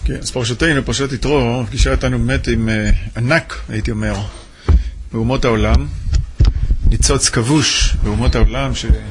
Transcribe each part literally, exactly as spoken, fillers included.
כן, אז פרשתנו, פרשת יתרו, פגישה איתנו באמת עם uh, ענק, הייתי אומר, באומות העולם, ניצוץ כבוש באומות העולם,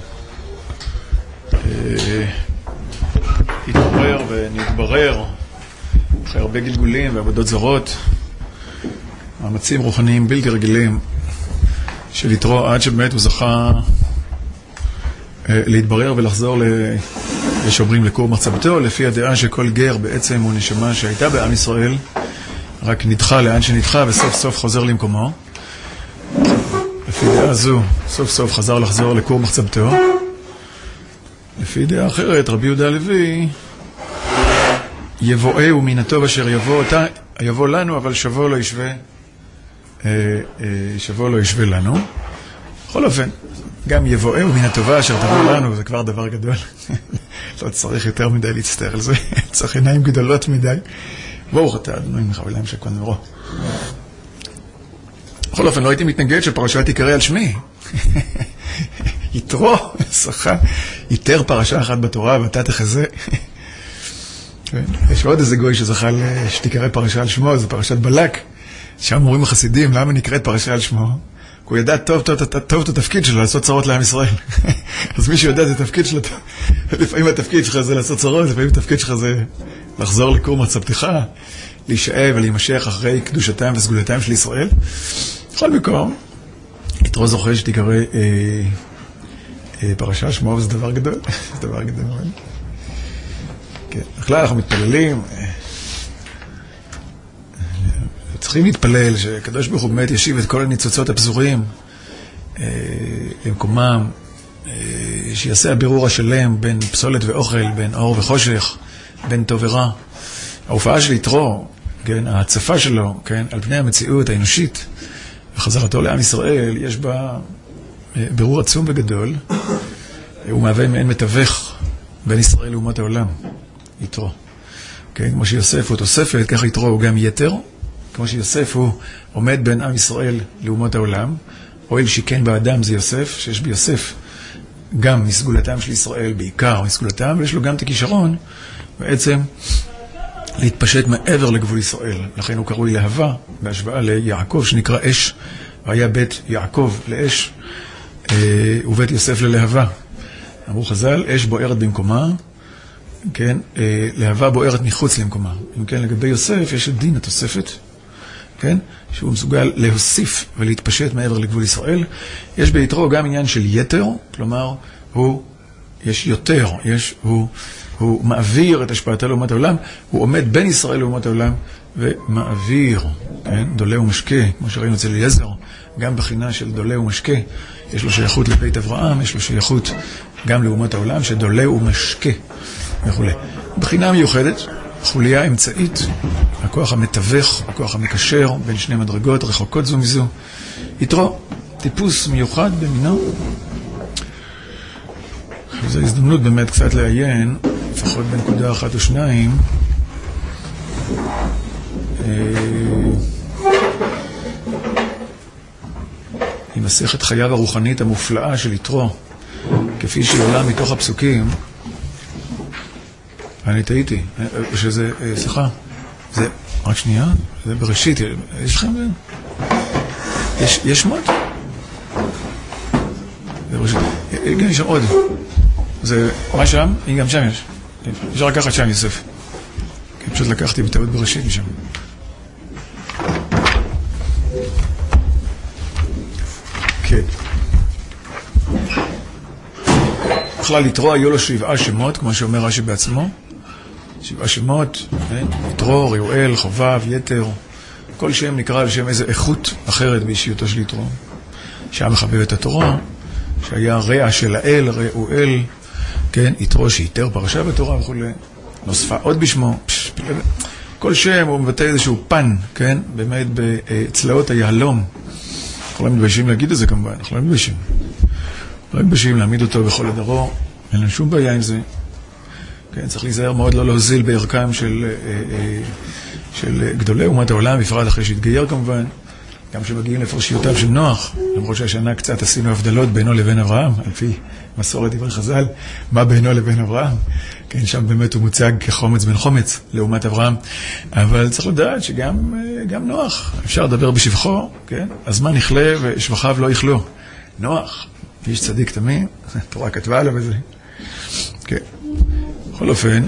שהתברר uh, ונתברר אחרי הרבה גלגולים ועבודות זרות, מאמצים רוחניים בלתי רגילים של יתרו, עד שבאמת הוא זכה uh, להתברר ולחזור ל... יש אומרים לקור מצבתו, לפי הדעה שכל גר בעצם הוא נשמה שהייתה בעם ישראל, רק נדחה לאן שנדחה וסוף סוף חוזר למקומו. לפי דעה זו, סוף סוף חזר לחזור לקור מצבתו. לפי דעה אחרת, רבי יהודה הלוי, יבואהו מן הטוב אשר יבוא אותה, יבוא לנו, אבל שבוא לא ישווה, שבוא לא ישווה לנו. בכל אופן, גם יבואהו מן הטובה אשר תבוא לנו, זה כבר דבר גדול. לא צריך יותר מדי להצטער על זה, צריך עיניים גדולות מדי. ברוך אתה, אדוני מחבליים של כהן מרו. בכל אופן, לא הייתי מתנגד שפרשה תיקרא על שמי. יתרו, שכה, יתר פרשה אחת בתורה, ואתה תחזה. יש עוד איזה גוי שזכה שתיקרא פרשה על שמו, זה פרשת בלק. שם אומרים החסידים, למה נקראת פרשה על שמו? כי הוא ידע טוב טוב, טוב, טוב את התפקיד שלו, לעשות צרות לעם ישראל. אז מי שיודע את התפקיד שלו, לפעמים התפקיד שלך זה לעשות צרות, לפעמים התפקיד שלך זה לחזור לקור מצבתך, להישאב ולהימשך אחרי קדושתם וסגולתם של ישראל. בכל מקום, יתרו זוכה שתיקרא אה, אה, פרשה שמו, וזה דבר גדול. זה דבר גדול. כן. בכלל אנחנו מתפללים, אה, צריכים להתפלל שקדוש ברוך הוא באמת ישיב את כל הניצוצות הפזורים אה, למקומם, אה, שיעשה הבירור השלם בין פסולת ואוכל, בין אור וחושך, בין טוב ורע. ההופעה של יתרו, כן, ההצפה שלו, כן, על פני המציאות האנושית, וחזרתו לעם ישראל, יש בה אה, בירור עצום וגדול. הוא מהווה מעין מתווך בין ישראל לאומות העולם, יתרו. כן, כמו שיוסף הוא תוספת, ככה יתרו הוא גם יתר. כמו שיוסף הוא עומד בין עם ישראל לאומות העולם, אוהל שכן באדם זה יוסף, שיש ביוסף גם מסגולתם של ישראל, בעיקר מסגולתם, ויש לו גם את הכישרון בעצם להתפשט מעבר לגבול ישראל. לכן הוא קרוי להבה, בהשוואה ליעקב שנקרא אש, והיה בית יעקב לאש, ובית יוסף ללהבה. אמרו חז"ל, אש בוערת במקומה, כן, להבה בוערת מחוץ למקומה. אם כן, לגבי יוסף יש את דין התוספת, כן, שהוא מסוגל להוסיף ולהתפשט מעבר לגבול ישראל. יש ביתרו גם עניין של יתר, כלומר, הוא, יש יותר, יש, הוא, הוא מעביר את השפעתה לאומת העולם, הוא עומד בין ישראל לאומת העולם, ומעביר, כן, דולה ומשקה, כמו שראינו אצל אליעזר, גם בחינה של דולה ומשקה, יש לו שייכות לבית אברהם, יש לו שייכות גם לאומות העולם, שדולה ומשקה, וכו'. בחינה מיוחדת, חוליה אמצעית, הכוח המתווך, הכוח המקשר בין שני מדרגות, רחוקות זו מזו. יתרו, טיפוס מיוחד במינו. זו הזדמנות באמת קצת לעיין, לפחות בנקודה אחת או שניים. עם מסכת חייו הרוחנית המופלאה של יתרו, כפי שהיא עולה מתוך הפסוקים, אני טעיתי, שזה, סליחה, זה, רק שנייה, זה בראשית, יש לכם, יש, יש מות? זה בראשית, גם יש שם עוד, זה, מה שם? גם שם יש, אפשר לקחת שם יוסף, כי פשוט לקחתי בטעות בראשית משם. כן. בכלל יתרו היו לו שבעה שמות, כמו שאומר רש"י בעצמו, שבעה שמות, יתרו, ריואל, חובב, יתר, כל שם נקרא על שם איזו איכות אחרת באישיותו של יתרו. שהיה מחבב את התורה, שהיה רע של האל, ריואל, כן, יתרו שיתר פרשה בתורה וכו'. נוספה עוד בשמו, פש, כל שם הוא מבטא איזשהו פן, כן, באמת בצלעות היהלום. אנחנו לא מתביישים להגיד את זה כמובן, אנחנו לא מתביישים. לא מתביישים להעמיד אותו בכל הדרו, אין לנו שום בעיה עם זה. כן, צריך להיזהר מאוד לא להוזיל בערכם של, של גדולי אומת העולם, בפרט אחרי שהתגייר כמובן, גם שמגיעים לפרשיותיו של נוח, למרות שהשנה קצת עשינו הבדלות בינו לבין אברהם, על פי מסורת דברי חז"ל, מה בינו לבין אברהם. כן, שם באמת הוא מוצג כחומץ בן חומץ לעומת אברהם. אבל צריך לדעת שגם גם נוח, אפשר לדבר בשבחו, כן? הזמן יכלה ושבחיו לא יכלו. נוח, איש צדיק תמיד, התורה כתבה עליו בזה. כן. בכל אופן,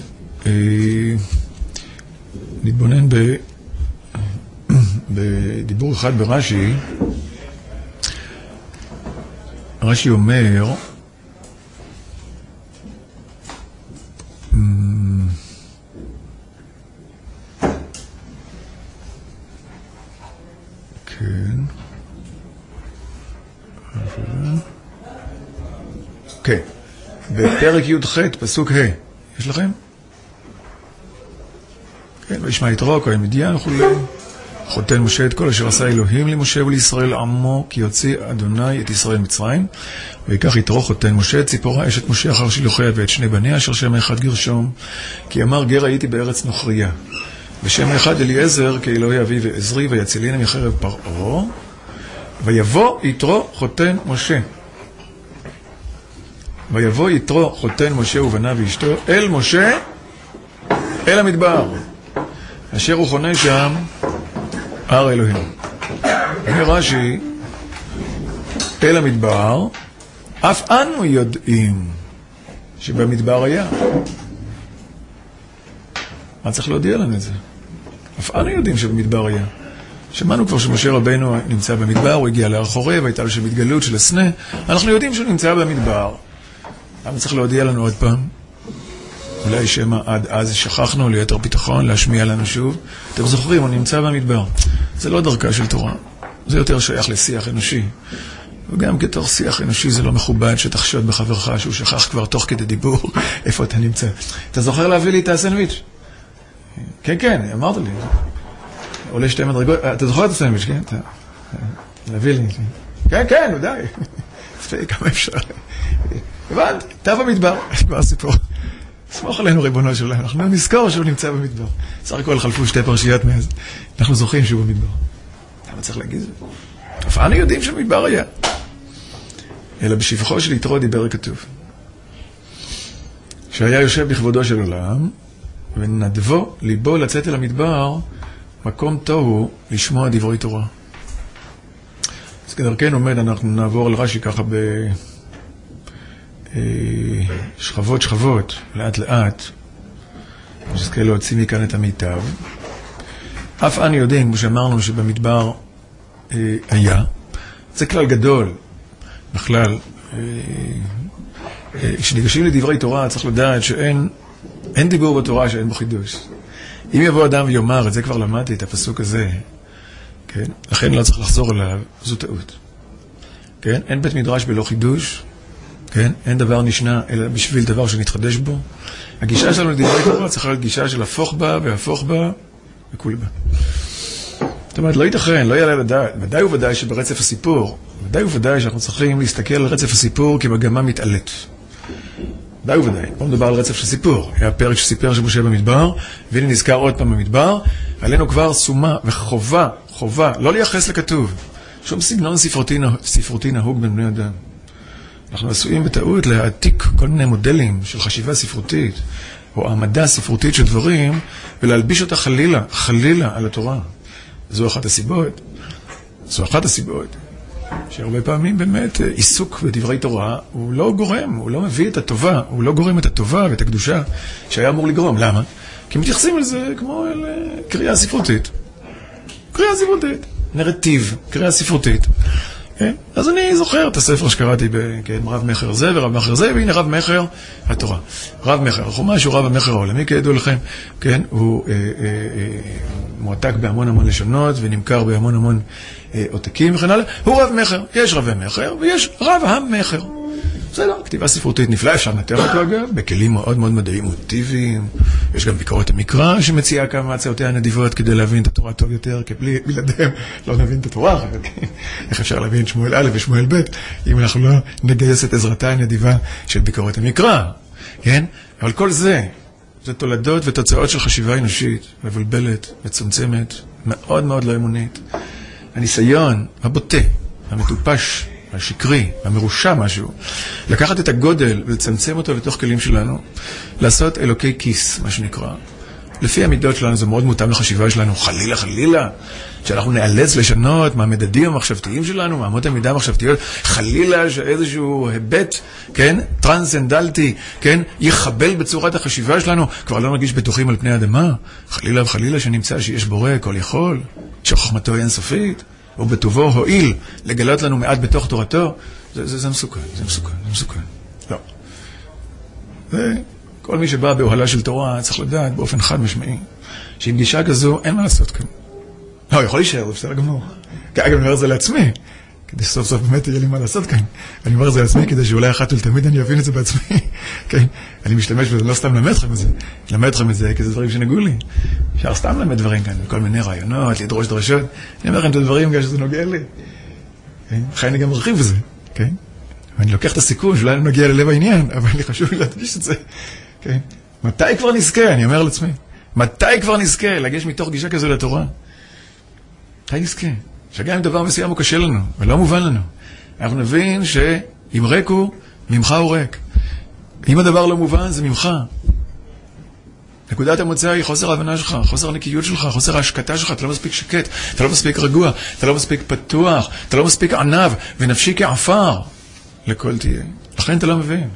נתבונן ב... בדיבור אחד ברש"י. רש"י אומר, כן, כן, בפרק י"ח פסוק ה', יש לכם? כן, וישמע יתרו כהן מדיין וכולי. חותן משה את כל אשר עשה אלוהים למשה ולישראל עמו, כי יוציא אדוני את ישראל מצרים. ויקח יתרו חותן משה את ציפורה אשת משה אחר שילוחיה ואת שני בניה אשר שם אחד גרשום, כי אמר גר הייתי בארץ נוכריה. ושם אחד אליעזר כאלוהי אבי ועזרי, ויצילני מחרב פרעה. ויבוא יתרו חותן משה. ויבוא יתרו חותן משה ובניו ואשתו אל משה אל המדבר, אשר הוא חונה שם הר אלוהים. אומר רש"י, אל המדבר, אף אנו יודעים שבמדבר היה. מה צריך להודיע לנו את זה? אף אנו יודעים שבמדבר היה. שמענו כבר שמשה רבנו נמצא במדבר, הוא הגיע להר חורב, הייתה לו שם התגלות של הסנה. אנחנו יודעים שהוא נמצא במדבר. למה צריך להודיע לנו עוד פעם? אולי שמה עד אז שכחנו ליתר ביטחון להשמיע לנו שוב. אתם זוכרים, הוא נמצא במדבר. זה לא דרכה של תורה. זה יותר שייך לשיח אנושי. וגם כתוך שיח אנושי זה לא מכובד שתחשוד בחברך שהוא שכח כבר תוך כדי דיבור איפה אתה נמצא. אתה זוכר להביא לי את הסנדוויץ'? כן, כן, אמרת לי. עולה שתי מדרגות. אתה זוכר את הסנדוויץ', כן? אתה... להביא לי. כן, כן, די. תפעי כמה אפשר. הבנת, אתה במדבר. כבר סיפור. סמוך עלינו ריבונו שלנו, אנחנו נזכור שהוא נמצא במדבר. סך הכל חלפו שתי פרשיות מאז. אנחנו זוכרים שהוא במדבר. למה צריך להגיד זה? אף אנו יודעים שבמדבר היה. אלא בשבחו של יתרו דיבר כתוב. שהיה יושב בכבודו של עולם, ונדבו ליבו לצאת אל המדבר, מקום תוהו לשמוע דברי תורה. אז כדרכן עומד, אנחנו נעבור על רש"י ככה ב... שכבות שכבות, לאט לאט, נזכה להוציא מכאן את המיטב. אף אנו יודעים, כמו שאמרנו, שבמדבר אה, היה. זה כלל גדול. בכלל, אה, אה, כשניגשים לדברי תורה, צריך לדעת שאין אין דיבור בתורה שאין בו חידוש. אם יבוא אדם ויאמר, את זה כבר למדתי, את הפסוק הזה, כן? לכן לא צריך לחזור אליו, זו טעות. כן? אין בית מדרש בלא חידוש, כן? אין דבר נשנה אלא בשביל דבר שנתחדש בו. הגישה שלנו לדברי תורה צריכה להיות גישה של הפוך בה והפוך בה וכול בה. זאת אומרת, לא ייתכן, לא יעלה לדעת. ודאי וודאי שברצף הסיפור, ודאי וודאי שאנחנו צריכים להסתכל על רצף הסיפור כמגמה מתעלת. ודאי וודאי. פה מדובר על רצף של סיפור. היה פרק שסיפר שמשה במדבר, והנה נזכר עוד פעם במדבר. עלינו כבר סומה וחובה, חובה, לא לייחס לכתוב. שום סגנון ספרותי, ספרותי נהוג בין בני אדם. אנחנו עשויים בטעות להעתיק כל מיני מודלים של חשיבה ספרותית, או העמדה ספרותית של דברים, ולהלביש אותה חלילה, חלילה על התורה. זו אחת הסיבות. זו אחת הסיבות. שהרבה פעמים באמת עיסוק בדברי תורה הוא לא גורם, הוא לא מביא את הטובה, הוא לא גורם את הטובה ואת הקדושה שהיה אמור לגרום. למה? כי מתייחסים לזה כמו אל קריאה ספרותית. קריאה ספרותית. נרטיב, קריאה ספרותית. כן? אז אני זוכר את הספר שקראתי ברב מחר זה ורב מחר זה, והנה רב מחר התורה. רב מחר, החומש הוא רב המחר העולמי, כידוע לכם, כן? הוא אה, אה, אה, מועתק בהמון המון לשונות ונמכר בהמון המון אה, עותקים וכן הלאה. הוא רב מחר, יש רבי מחר ויש רב המחר. בסדר, כתיבה ספרותית נפלאה, אפשר לנתח אותו אגב, בכלים מאוד מאוד מדעיים מוטיביים. יש גם ביקורת המקרא שמציעה כמה מהצעותיה הנדיבות כדי להבין את התורה טוב יותר, כי בלי, בלעדיהם לא נבין את התורה. איך אפשר להבין שמואל א' ושמואל ב' אם אנחנו לא נגייס את עזרתה הנדיבה של ביקורת המקרא, כן? אבל כל זה, זה תולדות ותוצאות של חשיבה אנושית, מבולבלת, מצומצמת, מאוד מאוד לא אמונית. הניסיון הבוטה, המטופש, השקרי, המרושע משהו, לקחת את הגודל ולצמצם אותו לתוך כלים שלנו, לעשות אלוקי כיס, מה שנקרא. לפי המידות שלנו זה מאוד מותאם לחשיבה שלנו, חלילה, חלילה, שאנחנו נאלץ לשנות מהמדדים המחשבתיים שלנו, מהמות המידה המחשבתיות, חלילה שאיזשהו היבט, כן, טרנסנדלטי, כן, יחבל בצורת החשיבה שלנו, כבר לא נרגיש בטוחים על פני האדמה, חלילה וחלילה שנמצא שיש בורא כל יכול, שחוכמתו היא אינסופית, ובטובו הועיל לגלות לנו מעט בתוך תורתו, זה, זה, זה מסוכן, זה מסוכן, זה מסוכן. לא. וכל מי שבא באוהלה של תורה צריך לדעת באופן חד משמעי, שעם גישה כזו אין מה לעשות כאן. לא, יכול להישאר, זה בסדר גמור. אגב, אני אומר את זה לעצמי, כדי שסוף סוף באמת יהיה לי מה לעשות כאן. אני אומר את זה לעצמי, כדי שאולי אחת ולתמיד אני אבין את זה בעצמי. כן? אני משתמש בזה, לא סתם למד לכם את זה. למד לכם את זה, כי זה דברים שנגעו לי. אפשר סתם למד דברים כאן, בכל מיני רעיונות, לדרוש דרשות. אני אומר לכם את הדברים גם שזה נוגע לי. כן? אחרי אני גם מרחיב בזה. כן? ואני לוקח את הסיכון, שאולי אני נגיע ללב העניין, אבל אני חשוב לי להדגיש את זה. כן? מתי כבר נזכה? אני אומר לעצמי. מתי כבר נזכה? לגש מתוך גישה כזו לתורה. מתי נזכה? שגם אם דבר מסוים הוא קשה לנו, ולא מובן לנו. אנחנו נבין שאם ריק הוא, ממך הוא ריק. אם הדבר לא מובן, זה ממך. נקודת המוצא היא חוסר ההבנה שלך, חוסר הנקיות שלך, חוסר ההשקטה שלך, אתה לא מספיק שקט, אתה לא מספיק רגוע, אתה לא מספיק פתוח, אתה לא מספיק ענב, ונפשי כעפר. לכל תהיה. לכן אתה לא מבין.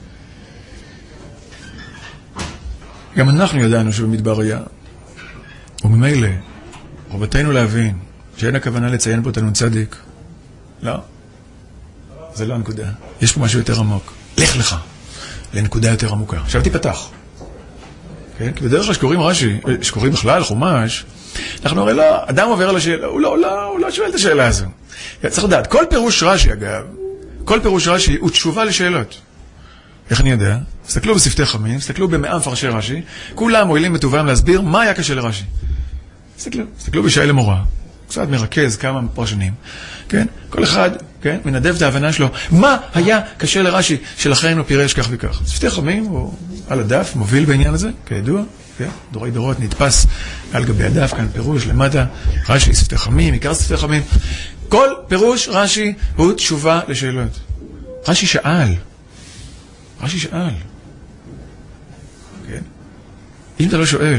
גם אנחנו ידענו שבמדבר היה. וממילא, חובתנו להבין שאין הכוונה לציין פה את הנון צדיק. לא. זה לא הנקודה. יש פה משהו יותר עמוק. לך לך לנקודה יותר עמוקה. עכשיו תיפתח. כן? כי בדרך כלל שקוראים רש"י, שקוראים בכלל חומש, אנחנו הרי לא, אדם עובר על השאלה, הוא לא, לא, הוא לא שואל את השאלה הזו. צריך לדעת, כל פירוש רש"י אגב, כל פירוש רש"י הוא תשובה לשאלות. איך אני יודע? תסתכלו בשפתי חמים, תסתכלו במאה מפרשי רש"י, כולם מועילים בטובם להסביר מה היה קשה לרש"י. תסתכלו, תסתכלו בשאלה למורה. קצת מרכז כמה פרשנים, כן? כל אחד, כן? מנדב את ההבנה שלו. מה היה קשה לרש"י שלכן הוא פירש כך וכך? שפתי חמים הוא על הדף, מוביל בעניין הזה, כידוע, כן? דורי דורות נתפס על גבי הדף, כאן פירוש למטה, רש"י, שפתי חמים, עיקר שפתי חמים. כל פירוש רש"י הוא תשובה לשאלות. רש"י שאל. רש"י שאל. כן? אם אתה לא שואל,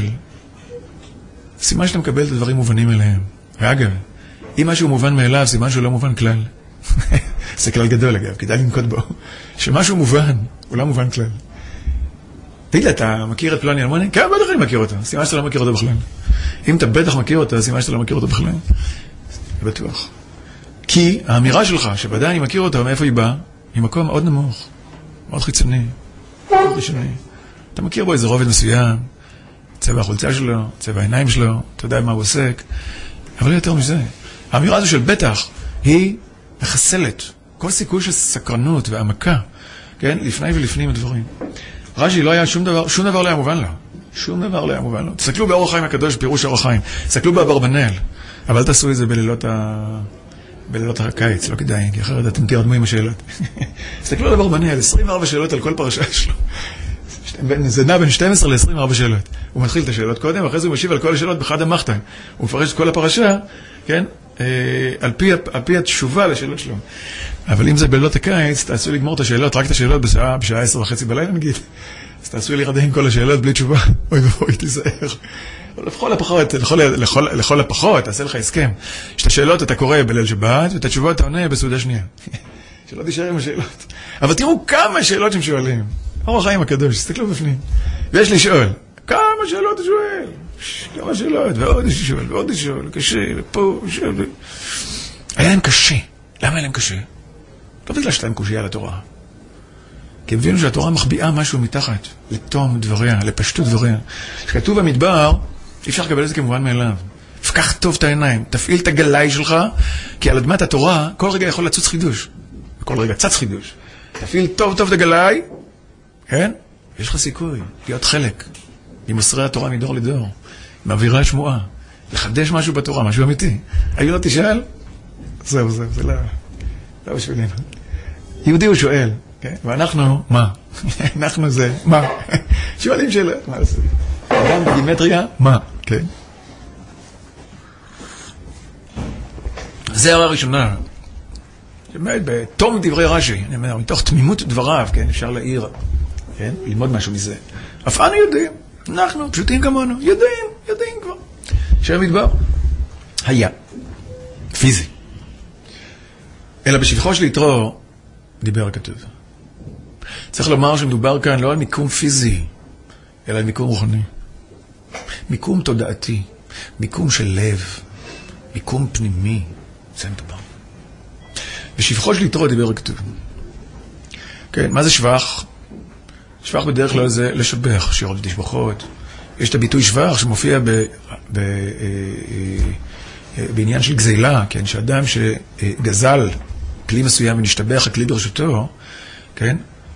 סימן שאתה מקבל את הדברים מובנים אליהם. ואגב, אם משהו מובן מאליו, סימן שהוא לא מובן כלל. זה כלל גדול אגב, כדאי לנקוט בו. שמשהו מובן, הוא לא מובן כלל. תגיד לי, אתה מכיר את פלוני אלמוני? כן, בטח אני מכיר אותו. סימן שאתה לא מכיר אותו בכלל. אם אתה בטח מכיר אותו, סימן שאתה לא מכיר אותו בכלל. זה בטוח. כי האמירה שלך, שבוודאי אני מכיר אותו, מאיפה היא באה? ממקום מאוד נמוך, מאוד חיצוני, מאוד ראשוני. אתה מכיר בו איזה רובד מסוים, צבע החולצה שלו, צבע העיניים שלו, אתה יודע מה הוא עוסק. אבל יותר מזה, האמירה הזו של בטח היא מחסלת כל סיכוי של סקרנות והעמקה, כן? לפני ולפנים הדברים. רש"י לא היה שום דבר, שום דבר לא היה מובן לו. שום דבר לא היה מובן לו. תסתכלו באור החיים הקדוש, פירוש אור החיים. תסתכלו באברבנאל, אבל תעשו את זה בלילות ה... בלילות הקיץ, לא כדאי, כי אחרת אתם תירדמו עם השאלות. תסתכלו על אברבנאל, עשרים וארבע שאלות על כל פרשה שלו. זה נע בין שתים עשרה ל-עשרים וארבע שאלות. הוא מתחיל את השאלות קודם, ואחרי זה הוא משיב על כל השאלות בחד המחתן. הוא מפרש את כל הפרשה, כן? על פי, על פי התשובה לשאלות שלו. אבל אם זה בלילות הקיץ, תעשו לגמור את השאלות, רק את השאלות בשעה, בשעה עשר וחצי בלילה נגיד. אז תעשו להירדם עם כל השאלות בלי תשובה. אוי ואוי, תיזהר. לכל הפחות, לכל, לכל, לכל הפחות, תעשה לך הסכם. שאת השאלות אתה קורא בליל שבת, ואת התשובות אתה עונה בסעודה שנייה. שלא תישאר עם השאלות. אבל תראו כמה שאלות שהם שואלים. אור החיים הקדוש, תסתכלו בפנים. ויש לשאול, כמה שאלות אתה שואל? כמה שאלות, ועוד יש לשאול, ועוד יש לשאול, קשה, ופה, שאול. היה להם קשה. למה היה להם קשה? לא בגלל שאתה עם קושיה לתורה. כי הם הבינו שהתורה מחביאה משהו מתחת, לתום דבריה, לפשטות דבריה. שכתוב במדבר, אי אפשר לקבל את זה כמובן מאליו. פקח טוב את העיניים, תפעיל את הגלאי שלך, כי על אדמת התורה, כל רגע יכול לצוץ חידוש. כל רגע צץ חידוש. תפעיל טוב טוב את הגלאי, כן? יש לך סיכוי להיות חלק ממסרי התורה מדור לדור, מעבירה שמועה, לחדש משהו בתורה, משהו אמיתי. היו לא תשאל? זהו, זהו, זה לא, לא בשבילנו. יהודי הוא שואל, כן? ואנחנו, מה? אנחנו זה, מה? שואלים שאלות, מה לעשות? אדם בגימטריה, מה? כן? זה הערה ראשונה. באמת, בתום דברי רש"י, אני אומר, מתוך תמימות דבריו, כן, אפשר להעיר, כן, ללמוד משהו מזה. אף אנו יודעים, אנחנו פשוטים כמונו, יודעים, יודעים כבר. שהמדבר היה, פיזי. אלא בשבחו של יתרו דיבר הכתוב. צריך לומר שמדובר כאן לא על מיקום פיזי, אלא על מיקום רוחני. מיקום תודעתי, מיקום של לב, מיקום פנימי, זה מדובר. בשבחו של יתרו דיבר הכתוב. כן, מה זה שבח? שבח בדרך כלל זה לשבח, שירות ותשבחות. יש את הביטוי שבח שמופיע ב, ב, בעניין של גזילה, כן, שאדם שגזל כלי מסוים ונשתבח הכלי ברשותו, כן,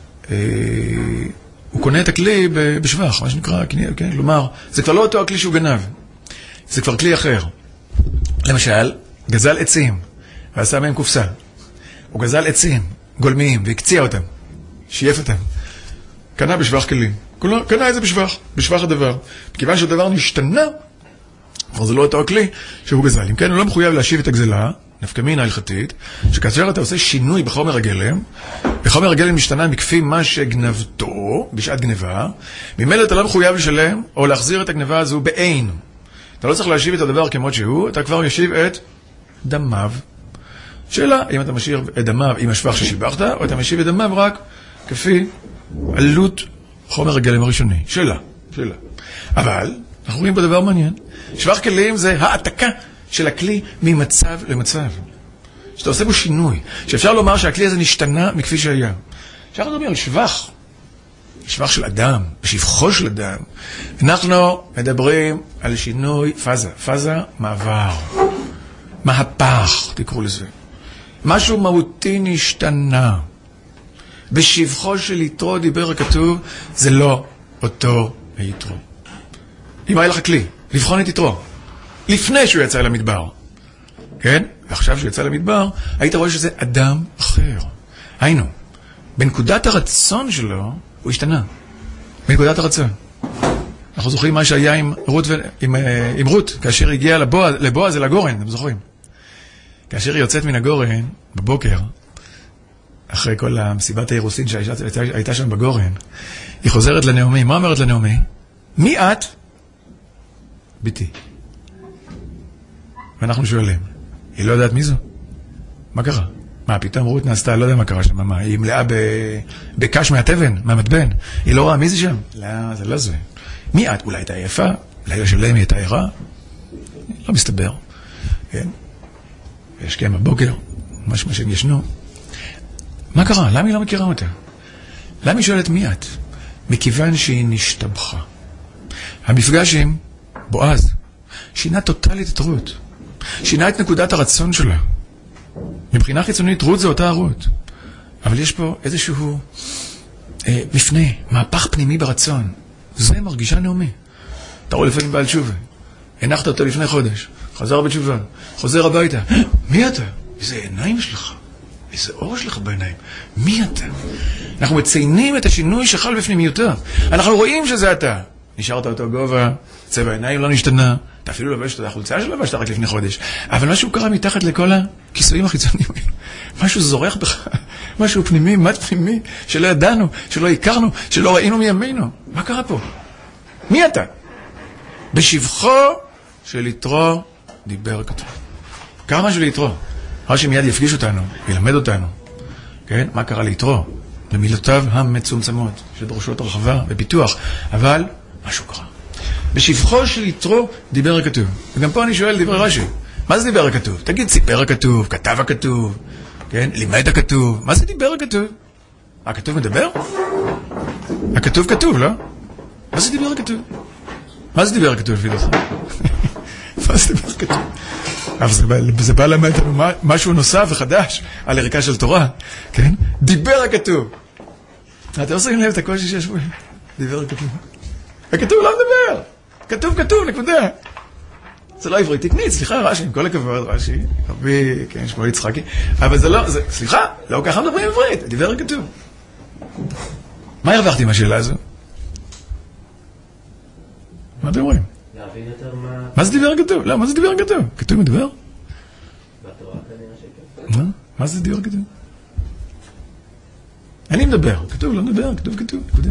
הוא קונה את הכלי בשבח, מה שנקרא, כן, כלומר, זה כבר לא אותו הכלי שהוא גנב, זה כבר כלי אחר. למשל, גזל עצים, ועשה מהם קופסה. הוא גזל עצים, גולמיים, והקציע אותם, שייף אותם. קנה בשבח כלים. קנה את זה בשבח, בשבח הדבר. מכיוון שהדבר נשתנה, אבל זה לא אותו הכלי שהוא גזל. אם כן, הוא לא מחויב להשיב את הגזלה, נפקא מינה הלכתית, שכאשר אתה עושה שינוי בחומר הגלם, בחומר הגלם משתנה מכפי מה שגנבתו, בשעת גנבה, ממילא אתה לא מחויב לשלם, או להחזיר את הגנבה הזו בעין. אתה לא צריך להשיב את הדבר כמות שהוא, אתה כבר ישיב את דמיו. שאלה, אם אתה משאיר את דמיו עם השבח ששיבחת, או אתה משיב את דמיו רק כפי עלות חומר הגלם הראשוני. שאלה, שאלה. אבל, אנחנו רואים בדבר מעניין. שבח כלים זה העתקה של הכלי ממצב למצב. שאתה עושה בו שינוי. שאפשר לומר שהכלי הזה נשתנה מכפי שהיה. אפשר לדבר על שבח. שבח של אדם, בשבחו של אדם. אנחנו מדברים על שינוי פאזה. פאזה, מעבר. מהפך, תקראו לזה. משהו מהותי נשתנה. בשבחו של יתרו דיבר הכתוב, זה לא אותו היתרו. אם היה לך כלי, לבחון את יתרו, לפני שהוא יצא למדבר, כן? ועכשיו שהוא יצא למדבר, היית רואה שזה אדם אחר. היינו, בנקודת הרצון שלו, הוא השתנה. בנקודת הרצון. אנחנו זוכרים מה שהיה עם רות, ו... עם, עם רות כאשר היא הגיעה לבועז, לבועז אל הגורן, אתם זוכרים? כאשר היא יוצאת מן הגורן, בבוקר, אחרי כל המסיבת האירוסין שהייתה שם בגורן, היא חוזרת לנעמי. מה אומרת לנעמי? מי את? ביתי. ואנחנו שואלים, היא לא יודעת מי זו? מה קרה? מה, פתאום רות נעשתה, לא יודע מה קרה שם, מה, היא מלאה בקש מהטבן, מהמטבן, היא לא רואה מי זה שם? לא, זה לא זה. מי את? אולי הייתה יפה? לילה שלם היא הייתה ערה? לא מסתבר. כן? יש קיים בבוקר, משהו שהם ישנו. מה קרה? למה היא לא מכירה אותה? למה היא שואלת מי את? מכיוון שהיא נשתבחה. המפגש עם בועז שינה טוטלית את רות. שינה את נקודת הרצון שלה. מבחינה חיצונית רות זה אותה רות. אבל יש פה איזשהו אה, מפנה, מהפך פנימי ברצון. זה מרגישה נעמי. אתה רואה לפעמים בעל תשובה. הנחת אותו לפני חודש. חזר בתשובה. חוזר הביתה. מי אתה? איזה עיניים שלך. איזה אור שלך בעיניים. מי אתה? אנחנו מציינים את השינוי שחל בפנימיותו. אנחנו רואים שזה אתה. נשארת אותו גובה, צבע העיניים לא נשתנה, אתה אפילו לבש את החולצה שלו לבשת רק לפני חודש. אבל משהו קרה מתחת לכל הכיסויים החיצוניים. משהו זורח בך, משהו פנימי, מד פנימי, שלא ידענו, שלא הכרנו, שלא ראינו מימינו. מה קרה פה? מי אתה? בשבחו של יתרו דיבר כתוב. קרה משהו ליתרו. רש"י מיד יפגיש אותנו, ילמד אותנו. כן? מה קרה ליתרו? במילותיו המצומצמות, שדורשות הרחבה ופיתוח. אבל משהו קרה. בשבחו של יתרו דיבר הכתוב. וגם פה אני שואל דברי רש"י. מה זה דיבר הכתוב? תגיד, סיפר הכתוב, כתב הכתוב, כן? לימד הכתוב. מה זה דיבר הכתוב? הכתוב מדבר? הכתוב כתוב, לא? מה זה דיבר הכתוב? מה זה דיבר הכתוב, פידוך? מה זה דיבר הכתוב? אבל זה בא, זה בא למד לנו משהו נוסף וחדש על ערכה של תורה, כן? דיבר הכתוב. אתם עושים לב את הקושי שיש פה? דיבר הכתוב. הכתוב לא מדבר. כתוב כתוב, נקודה. זה לא עברית, תקנית, סליחה רש"י, עם כל הכבוד רש"י, רבי, כן, שמואל יצחקי, אבל זה לא, זה, סליחה, לא ככה מדברים עברית, דיבר הכתוב. מה הרווחתי מהשאלה הזו? מה אתם רואים? להבין יותר מה... מה זה דיבר הכתוב? לא, מה זה דיבר הכתוב? כתוב מדבר? בתורה כנראה. מה זה דיבור כתוב? אני מדבר, כתוב, לא מדבר, כתוב, כתוב, כתוב.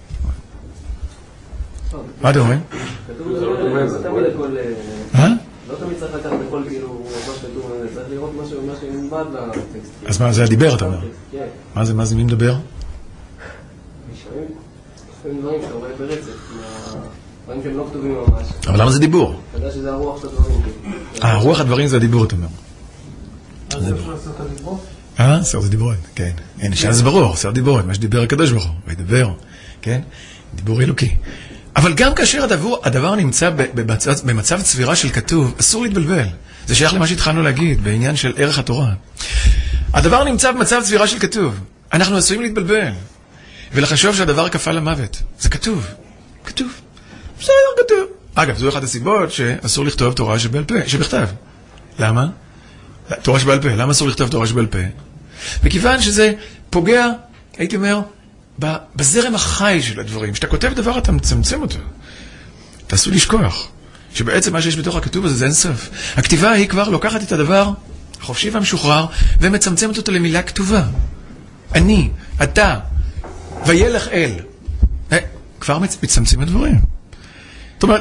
מה אתם אומרים? כתוב, לא תמיד הכל... אה? לא תמיד צריך לקחת הכל כאילו מה שכתוב, צריך לראות מה שנלמד לטקסט. אז מה, זה הדיבר, אתה אומר? כן. מה זה, מה זה, מי מדבר? נשמעים, לפעמים דברים שאתה רואה ברצף, דברים שהם לא כתובים ממש. אבל למה זה דיבור? אתה יודע שזה הרוח של הדברים. אה, רוח הדברים זה הדיבור, אתה אומר. אז זה אפשר לעשות את הדיבור? אה, סר זה דיבורת, כן. אין, שם זה ברור, סר דיבורת, מה שדיבר הקדוש ברוך הוא, וידבר, כן? דיבור אלוקי. אבל גם כאשר הדבר, הדבר נמצא במצב, במצב צבירה של כתוב, אסור להתבלבל. זה שייך למה שהתחלנו להגיד, בעניין של ערך התורה. הדבר נמצא במצב צבירה של כתוב. אנחנו עשויים להתבלבל. ולחשוב שהדבר כפה למוות. זה כתוב. כתוב. בסדר, כתוב. אגב, זו אחת הסיבות שאסור לכתוב תורה שבעל פה, שבכתב. למה? תורה שבעל פה. למה אסור לכתוב תורה שבעל פה? מכיוון שזה פוגע, הייתי אומר, בזרם החי של הדברים. כשאתה כותב דבר, אתה מצמצם אותו. תעשו לשכוח. שבעצם מה שיש בתוך הכתוב הזה זה אין סוף. הכתיבה היא כבר לוקחת את הדבר חופשי והמשוחרר, ומצמצמת אותו למילה כתובה. אני, אתה, וילך אל. כבר מצמצים את הדברים. זאת אומרת,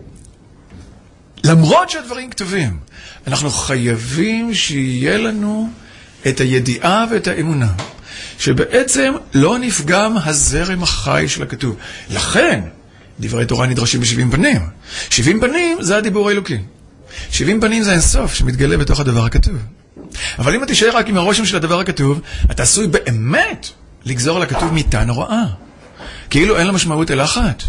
למרות שהדברים כתובים, אנחנו חייבים שיהיה לנו את הידיעה ואת האמונה, שבעצם לא נפגם הזרם החי של הכתוב. לכן, דברי תורה נדרשים בשבעים פנים. שבעים פנים זה הדיבור האלוקי. שבעים פנים זה האינסוף שמתגלה בתוך הדבר הכתוב. אבל אם אתה תישאר רק עם הרושם של הדבר הכתוב, אתה עשוי באמת לגזור על הכתוב מיתה נוראה. כאילו אין לה משמעות אלא אחת.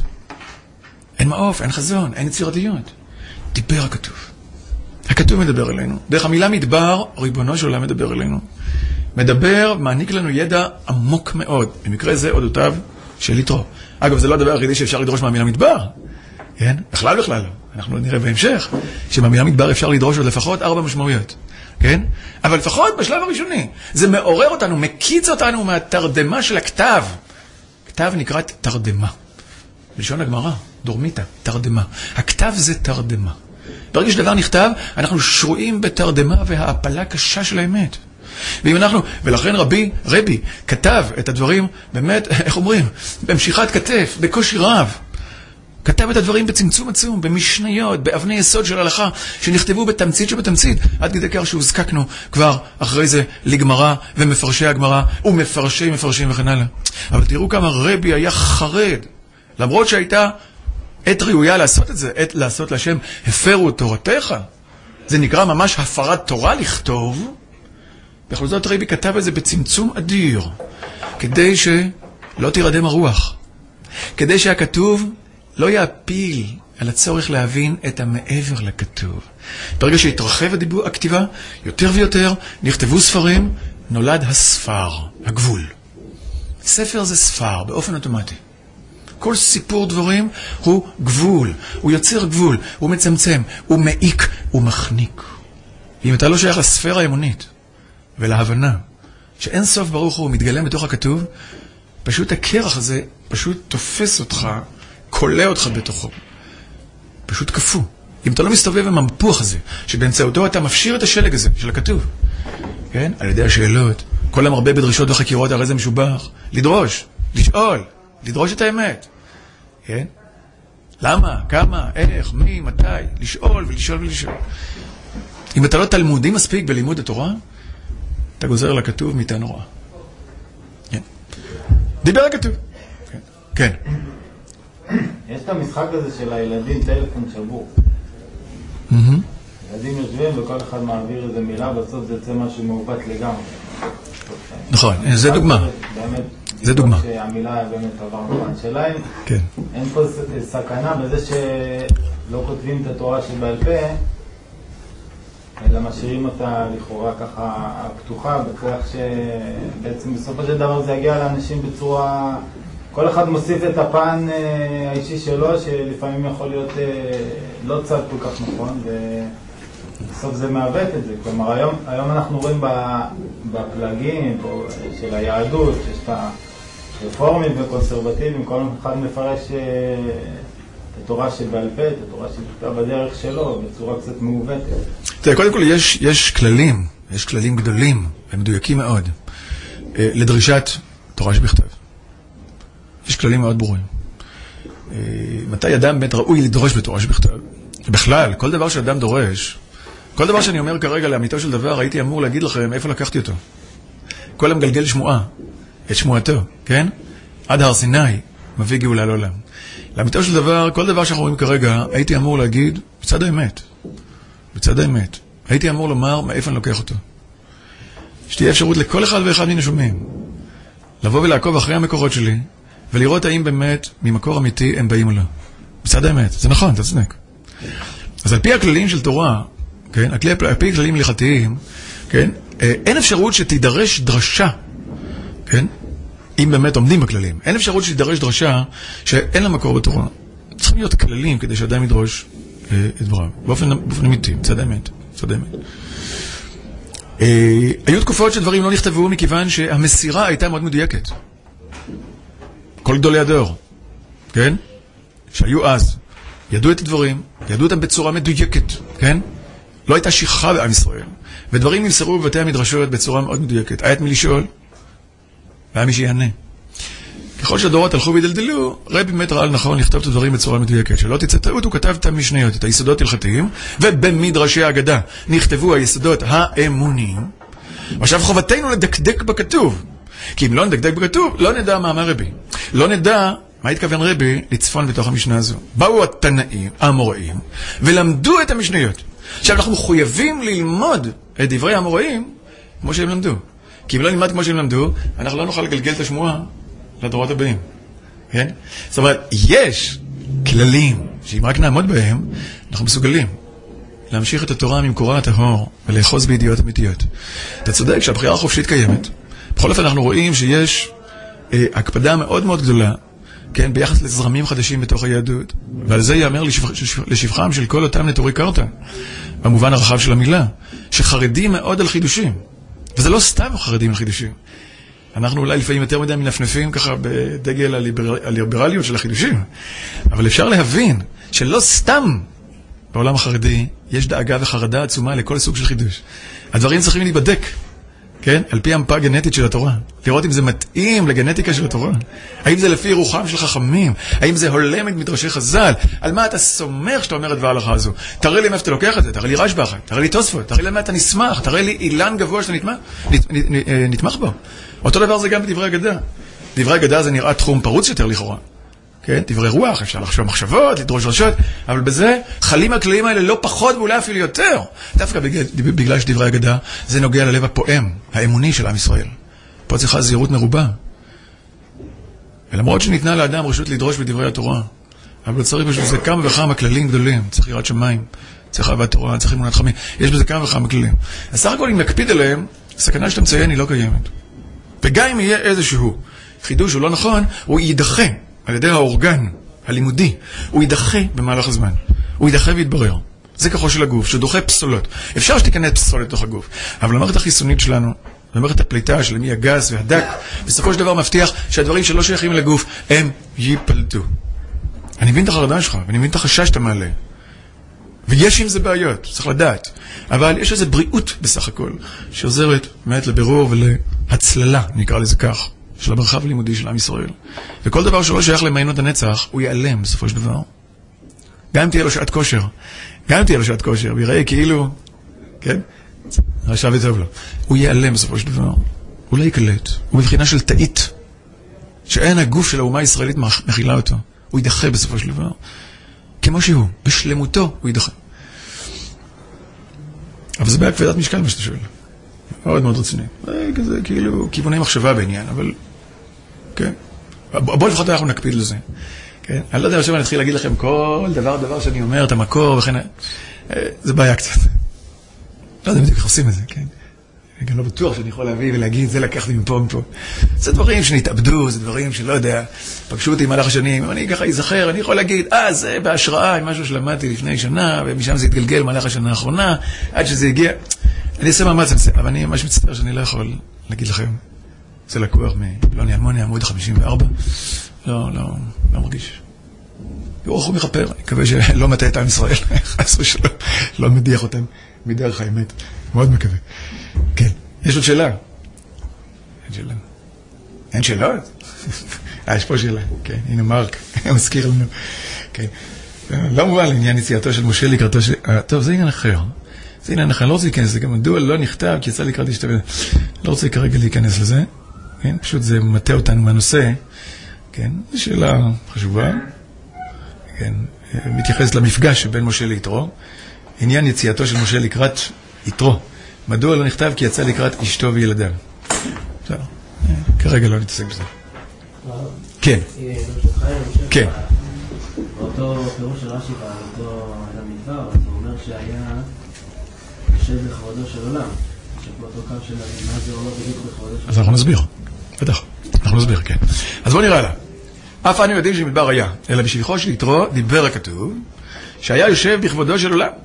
אין מעוף, אין חזון, אין יצירתיות. דיבר הכתוב. הכתוב מדבר אלינו. דרך המילה מדבר, ריבונו של עולם מדבר אלינו. מדבר, מעניק לנו ידע עמוק מאוד. במקרה זה אודותיו של יתרו. אגב, זה לא הדבר היחידי שאפשר לדרוש מהמילה מדבר. כן? בכלל בכלל לא. אנחנו נראה בהמשך שבמילה מדבר אפשר לדרוש עוד לפחות ארבע משמעויות. כן? אבל לפחות בשלב הראשוני. זה מעורר אותנו, מקיץ אותנו מהתרדמה של הכתב. כתב נקרא תרדמה. בלשון הגמרא, דורמיתא, תרדמה. הכתב זה תרדמה. ברגע שדבר נכתב, אנחנו שרויים בתרדמה וההפלה קשה של האמת. ואם אנחנו, ולכן רבי, רבי, כתב את הדברים, באמת, איך אומרים, במשיכת כתף, בקושי רב. כתב את הדברים בצמצום עצום, במשניות, באבני יסוד של הלכה, שנכתבו בתמצית שבתמצית, עד כדי כך שהוזקקנו כבר אחרי זה לגמרא ומפרשי הגמרא, ומפרשי מפרשים וכן הלאה. אבל תראו כמה רבי היה חרד, למרות שהייתה עת ראויה לעשות את זה, עת לעשות לשם, הפרו תורתך. זה נקרא ממש הפרת תורה לכתוב. בכל זאת רבי כתב את זה בצמצום אדיר, כדי שלא תירדם הרוח, כדי שהכתוב לא יאפיל על הצורך להבין את המעבר לכתוב. ברגע שהתרחב הדיבור, הכתיבה, יותר ויותר נכתבו ספרים, נולד הספר, הגבול. ספר זה ספר, באופן אוטומטי. כל סיפור דברים הוא גבול, הוא יוצר גבול, הוא מצמצם, הוא מעיק, הוא מחניק. אם אתה לא שייך לספירה האמונית ולהבנה שאין סוף ברוך הוא מתגלם בתוך הכתוב, פשוט הקרח הזה פשוט תופס אותך, קולה אותך בתוכו. פשוט כפו. אם אתה לא מסתובב עם המפוח הזה, שבאמצעותו אתה מפשיר את השלג הזה של הכתוב, כן? על ידי השאלות, כל המרבה בדרישות וחקירות, הרי זה משובח. לדרוש, לשאול, לדרוש את האמת. כן? למה? כמה? איך? מי? מתי? לשאול ולשאול ולשאול. אם אתה לא תלמודי מספיק בלימוד התורה, אתה גוזר לכתוב מיתה נוראה. כן. דיבר הכתוב. כן. כן. יש את המשחק הזה של הילדים, טלפון שבור. ילדים יושבים וכל אחד מעביר איזה מילה, בסוף זה יוצא משהו מעוות לגמרי. נכון, זה דוגמה. זה דוגמה. שהמילה באמת עבר נכון. שאלה אם אין פה סכנה בזה שלא כותבים את התורה שבעל פה, אלא משאירים אותה לכאורה ככה פתוחה, בכך שבעצם בסופו של דבר זה יגיע לאנשים בצורה... כל אחד מוסיף את הפן האישי שלו, שלפעמים יכול להיות לא צד כל כך נכון, ובסוף זה מעוות את זה. כלומר, היום, היום אנחנו רואים בפלגים של היהדות, שיש את הרפורמים וקונסרבטיבים, כל אחד מפרש את התורה שבעל פה, את התורה שבכתב בדרך שלו, בצורה קצת מעוותת. תראה, קודם כל יש, יש כללים יש כללים גדולים ומדויקים מאוד לדרישת תורה שבכתב. יש כללים מאוד ברורים. מתי אדם באמת ראוי לדרוש בתורה שבכתב? בכלל, כל דבר שאדם דורש, כל דבר שאני אומר כרגע לאמיתו של דבר, הייתי אמור להגיד לכם איפה לקחתי אותו. כל המגלגל שמועה, את שמועתו, כן? עד הר סיני, מביא גאולה לעולם. לאמיתו של דבר, כל דבר שאנחנו רואים כרגע, הייתי אמור להגיד בצד האמת. בצד האמת. הייתי אמור לומר מאיפה אני לוקח אותו. שתהיה אפשרות לכל אחד ואחד מן השומעים, לבוא ולעקוב אחרי המקורות שלי, ולראות האם באמת ממקור אמיתי הם באים או לא. בצד האמת. זה נכון, אתה צודק. אז על פי הכללים של תורה, כן? על פי כללים הלכתיים, כן? אין אפשרות שתידרש דרשה, כן? אם באמת עומדים בכללים. אין אפשרות שתידרש דרשה שאין לה מקור בתורה. צריכים להיות כללים כדי שאדם ידרוש את דבריו. באופן, באופן אמיתי, בצד האמת. בצד האמת. היו תקופות שדברים לא נכתבו מכיוון שהמסירה הייתה מאוד מדויקת. כל גדולי הדור, כן? שהיו אז, ידעו את הדברים, ידעו אותם בצורה מדויקת, כן? לא הייתה שכחה בעם ישראל. ודברים נמסרו בבתי המדרשות בצורה מאוד מדויקת. היה את מי לשאול, והיה מי שיענה. ככל שהדורות הלכו והדלדלו, רבי באמת ראה נכון לכתוב את הדברים בצורה מדויקת. שלא תצא טעות, הוא כתב את המשניות, את היסודות הלכתיים, ובמדרשי האגדה נכתבו היסודות האמוניים. ועכשיו חובתנו לדקדק בכתוב. כי אם לא נדקדק בכתוב, לא נדע מה אמר רבי. לא נדע מה התכוון רבי לצפון בתוך המשנה הזו. באו התנאים, האמוראים, ולמדו את המשניות. עכשיו אנחנו מחויבים ללמוד את דברי האמוראים כמו שהם למדו. כי אם לא נלמד כמו שהם למדו, אנחנו לא נוכל לגלגל את השמועה לדורות הבאים. כן? זאת אומרת, יש כללים שאם רק נעמוד בהם, אנחנו מסוגלים להמשיך את התורה ממקורה הטהור ולאחוז בידיעות אמיתיות. אתה צודק שהבחירה החופשית קיימת. בכל אופן אנחנו רואים שיש אה, הקפדה מאוד מאוד גדולה, כן, ביחס לזרמים חדשים בתוך היהדות. ועל זה יאמר לשפח, לשפחם של כל אותם נטורי קרתא, במובן הרחב של המילה, שחרדים מאוד על חידושים. וזה לא סתם חרדים על חידושים. אנחנו אולי לפעמים יותר מדי מנפנפים ככה בדגל הליבר... הליברליות של החידושים. אבל אפשר להבין שלא סתם בעולם החרדי יש דאגה וחרדה עצומה לכל סוג של חידוש. הדברים צריכים להיבדק, כן? על פי המפה הגנטית של התורה. לראות אם זה מתאים לגנטיקה של התורה. האם זה לפי רוחם של חכמים? האם זה הולם את מדרשי חז"ל? על מה אתה סומך שאתה אומר את דבר ההלכה הזו? תראה לי מאיפה אתה לוקח את זה, תראה לי רשב"ח, תראה לי תוספות, תראה לי למה אתה נשמח, תראה לי אילן גבוה שאתה נתמך, נתמך בו. אותו דבר זה גם בדברי אגדה. דברי אגדה זה נראה תחום פרוץ יותר לכאורה. כן? דברי רוח, אפשר לחשוב מחשבות, לדרוש דרשות, אבל בזה חלים הכללים האלה לא פחות ואולי אפילו יותר. דווקא בגלל, בגלל שדברי אגדה זה נוגע ללב הפועם, האמוני של עם ישראל. פה צריכה זהירות מרובה. ולמרות שניתנה לאדם רשות לדרוש בדברי התורה, אבל צריך בשביל זה כמה וכמה כללים גדולים. צריך יראת שמיים, צריך אהבת תורה, צריך אמונת חכמים. יש בזה כמה וכמה כללים. אז סך הכל אם נקפיד עליהם, הסכנה שאתה מציין היא לא קיימת. וגם אם יהיה איזשהו חידוש הוא לא נכון, הוא יידחה על ידי האורגן הלימודי. הוא יידחה במהלך הזמן. הוא יידחה ויתברר. זה כוחו של הגוף, שדוחה פסולות. אפשר שתיכנס פסולת לתוך הגוף. אבל המערכת החיסונית שלנו, המערכת הפליטה של מי הגס והדק, בסופו של דבר מבטיח שהדברים שלא שייכים לגוף, הם ייפלטו. אני מבין את החרדה שלך, ואני מבין את החשש שאתה מעלה. ויש עם זה בעיות, צריך לדעת. אבל יש איזו בריאות בסך הכל, שעוזרת באמת לבירור ולהצללה, נקרא לזה כך, של המרחב הלימודי של עם ישראל. וכל דבר שלא שייך למעיינות הנצח, הוא ייעלם בסופו של דבר. גם אם תהיה לו שעת כושר, גם אם תהיה לו שעת כושר, ויראה כאילו, כן? רשע וטוב לו. הוא ייעלם בסופו של דבר. הוא לא יקלט. הוא מבחינה של תאית, שאין הגוף של האומה הישראלית מכילה אותו. הוא יידחה בסופו של דבר. כמו שהוא, בשלמותו הוא יידחה. אבל זה בעיה כבדת משקל מה שאתה שואל. מאוד מאוד רציני. זה כאילו כיווני מחשבה בעניין, אבל כן. בואו לפחות אנחנו נקפיד לזה. כן? אני לא יודע עכשיו אני אתחיל להגיד לכם כל דבר דבר שאני אומר, את המקור וכן... זה בעיה קצת. לא יודע בדיוק איך עושים את זה, כן? אני גם לא בטוח שאני יכול להביא ולהגיד, זה לקחתי מפה מפה. זה דברים שנתאבדו, זה דברים שלא יודע, פגשו אותי במהלך השנים, אני ככה אזכר, אני יכול להגיד, אה, זה בהשראה עם משהו שלמדתי לפני שנה, ומשם זה התגלגל במהלך השנה האחרונה, עד שזה הגיע. אני אעשה מאמץ על זה, אבל אני ממש מצטער שאני לא יכול להגיד לכם. זה לקוח מפלוני אלמוני, עמוד חמישים וארבע. לא, לא, לא מרגיש. ברוך הוא מכפר, אני מקווה שלא מטעה את עם ישראל, חס ושלום, לא מדיח אותם מדרך האמת, מאוד מקווה. כן, יש עוד שאלה? אין שאלה. אין שאלות? אה, יש פה שאלה, כן, הנה מרק, מזכיר לנו, כן. לא מובן לעניין יציאתו של משה לקראתו של... טוב, זה עניין אחר. זה עניין אחר, לא רוצה להיכנס לזה, גם מדוע לא נכתב, כי יצא לקראת להשתבד. לא רוצה כרגע להיכנס לזה, כן, פשוט זה מטה אותנו מהנושא, כן, זו שאלה חשובה, כן, מתייחס למפגש שבין משה ליתרו, עניין יציאתו של משה לקראת יתרו. מדוע לא נכתב? כי יצא לקראת אשתו וילדיו. בסדר, כרגע לא נתעסק בזה. כן. כן. באותו פירוש של רש"י באותו המדבר, אז הוא אומר שהיה יושב בכבודו של עולם, שבאותו קו של מה זה אומר בדיוק בכבודו של עולם. אז אנחנו נסביר, בטח, אנחנו נסביר, כן. אז בואו נראה לה. אף אנו יודעים שמדבר היה, אלא בשביחו של יתרו דיבר הכתוב, שהיה יושב בכבודו של עולם.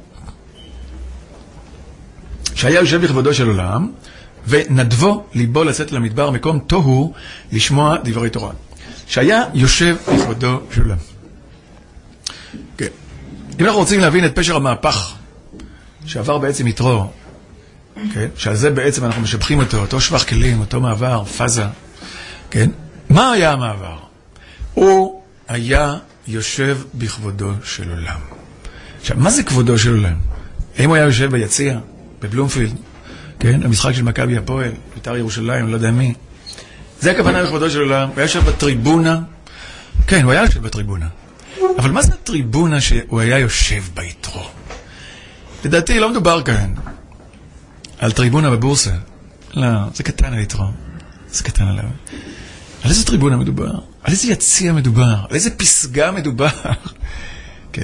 שהיה יושב בכבודו של עולם, ונדבו ליבו לצאת למדבר מקום תוהו לשמוע דברי תורה. שהיה יושב בכבודו של עולם. כן. אם אנחנו רוצים להבין את פשר המהפך שעבר בעצם יתרו, כן? שעל זה בעצם אנחנו משבחים אותו, אותו שבח כלים, אותו מעבר, פאזה, כן? מה היה המעבר? הוא היה יושב בכבודו של עולם. עכשיו, מה זה כבודו של עולם? האם הוא היה יושב ביציע, בבלומפילד, כן? המשחק של מכבי הפועל, בית"ר ירושלים, לא יודע מי. זה הכוונה בכבודו של עולם. הוא היה יושב בטריבונה. כן, הוא היה יושב בטריבונה. אבל מה זה הטריבונה שהוא היה יושב ביתרו? לדעתי, לא מדובר כאן על טריבונה בבורסה. לא, זה קטן על יתרו. זה קטן עליו. על איזה טריבונה מדובר? על איזה יציע מדובר? על איזה פסגה מדובר? כן.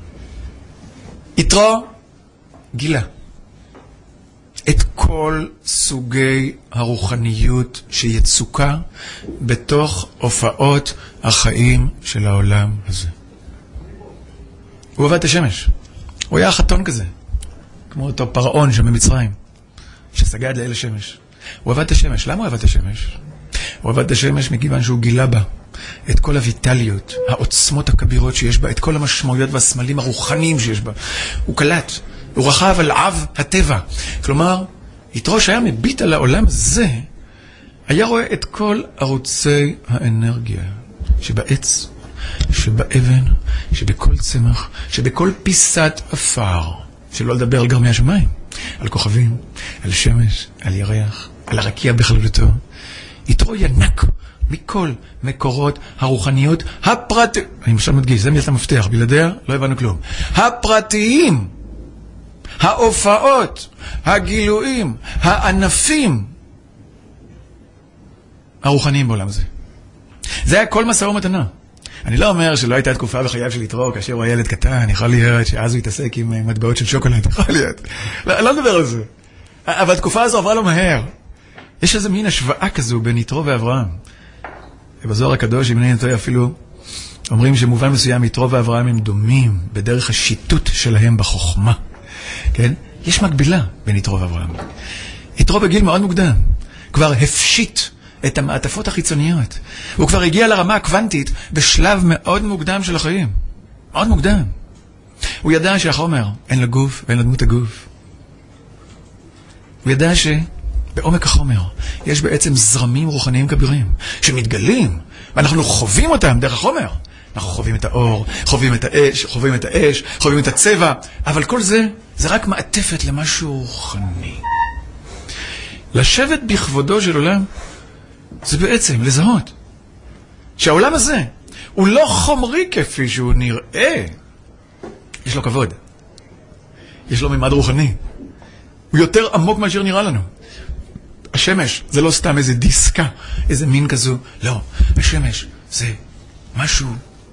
יתרו גילה את כל סוגי הרוחניות שיצוקה בתוך הופעות החיים של העולם הזה. הוא עבד את השמש. הוא היה חתון כזה, כמו אותו פרעון שם במצרים, שסגד לאל השמש. הוא עבד את השמש. למה הוא עבד את השמש? הוא עבד את השמש מכיוון שהוא גילה בה את כל הויטליות, העוצמות הכבירות שיש בה, את כל המשמעויות והסמלים הרוחניים שיש בה. הוא קלט, הוא רכב על עב הטבע. כלומר, יתרו שהיה מביט על העולם הזה, היה רואה את כל ערוצי האנרגיה שבעץ, שבאבן, שבכל צמח, שבכל פיסת אפר, שלא לדבר על גרמי השמיים, על כוכבים, על שמש, על ירח, על הרקיע בכללותו. יתרו ינק מכל מקורות הרוחניות הפרטיים, אני משל מדגיש, זה מילת המפתח, בלעדיה לא הבנו כלום, הפרטיים, ההופעות, הגילויים, הענפים הרוחניים בעולם הזה. זה היה כל מסע ומתנה. אני לא אומר שלא הייתה תקופה בחייו של יתרו כאשר הוא היה ילד קטן, יכול להיות שאז הוא התעסק עם מטבעות של שוקולד, יכול להיות. לא, לא נדבר על זה. אבל התקופה הזו עברה לו מהר. יש איזה מין השוואה כזו בין יתרו ואברהם. ובזוהר הקדוש, אם אני טועה, אפילו אומרים שמובן מסוים יתרו ואברהם הם דומים בדרך השיטוט שלהם בחוכמה. כן? יש מקבילה בין יתרו ואברהם. יתרו בגיל מאוד מוקדם כבר הפשיט את המעטפות החיצוניות. הוא כבר הגיע לרמה הקוונטית בשלב מאוד מוקדם של החיים. מאוד מוקדם. הוא ידע שהחומר אין לגוף ואין לדמות הגוף. הוא ידע שבעומק החומר יש בעצם זרמים רוחניים כבירים שמתגלים, ואנחנו חווים אותם דרך החומר. אנחנו חווים את האור, חווים את האש, חווים את האש, חווים את הצבע, אבל כל זה, זה רק מעטפת למשהו רוחני. לשבת בכבודו של עולם, זה בעצם לזהות שהעולם הזה הוא לא חומרי כפי שהוא נראה. יש לו כבוד. יש לו ממד רוחני. הוא יותר עמוק מאשר נראה לנו. השמש זה לא סתם איזה דיסקה, איזה מין כזו. לא, השמש זה משהו,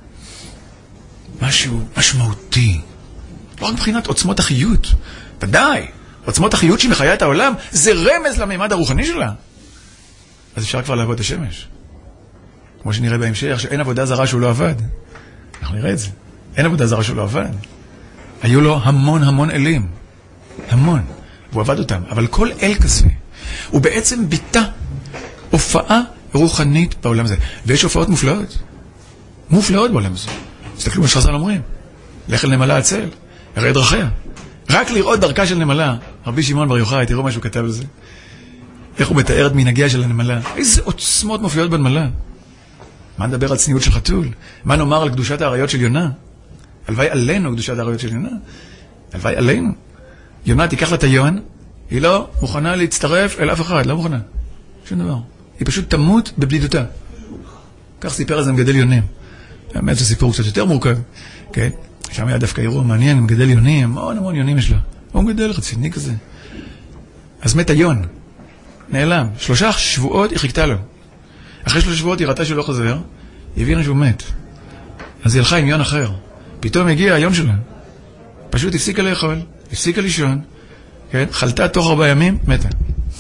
משהו משמעותי. לא רק מבחינת עוצמות החיות. ודאי, עוצמות החיות שהיא מחיה את העולם, זה רמז לממד הרוחני שלה. אז אפשר כבר לעבוד את השמש. כמו שנראה בהמשך, שאין עבודה זרה שהוא לא עבד. אנחנו נראה את זה. אין עבודה זרה שהוא לא עבד. היו לו המון המון אלים. המון. והוא עבד אותם. אבל כל אל כזה, הוא בעצם ביטה הופעה רוחנית בעולם הזה. ויש הופעות מופלאות. מופלאות בעולם הזה. תסתכלו מה שחז"ל אומרים. לך אל נמלה עצל, הרי דרכיה. רק לראות דרכה של נמלה. רבי שמעון בר יוחאי, תראו מה שהוא כתב על זה. איך הוא מתאר את מנהגיה של הנמלה. איזה עוצמות מופיעות בנמלה. מה נדבר על צניעות של חתול? מה נאמר על קדושת האריות של יונה? הלוואי עלינו קדושת האריות של יונה. הלוואי עלינו. יונה תיקח לה את היון, היא לא מוכנה להצטרף אל אף אחד, לא מוכנה. שום דבר. היא פשוט תמות בבדידותה. כך סיפר איזה מגדל יונים. האמת זה סיפור קצת יותר מורכב. כן? שם היה דווקא אירוע מעניין, מגדל יונים, המון המון יונים יש לה. הוא מגדל רציני כזה. אז מת היון. נעלם. שלושה שבועות היא חיכתה לו. אחרי שלושה שבועות היא ראתה שהוא לא חוזר, היא הבינה שהוא מת. אז היא הלכה עם יון אחר. פתאום הגיע היון שלה. פשוט הפסיקה לאכול, הפסיקה לישון, כן? חלתה תוך ארבעה ימים, מתה.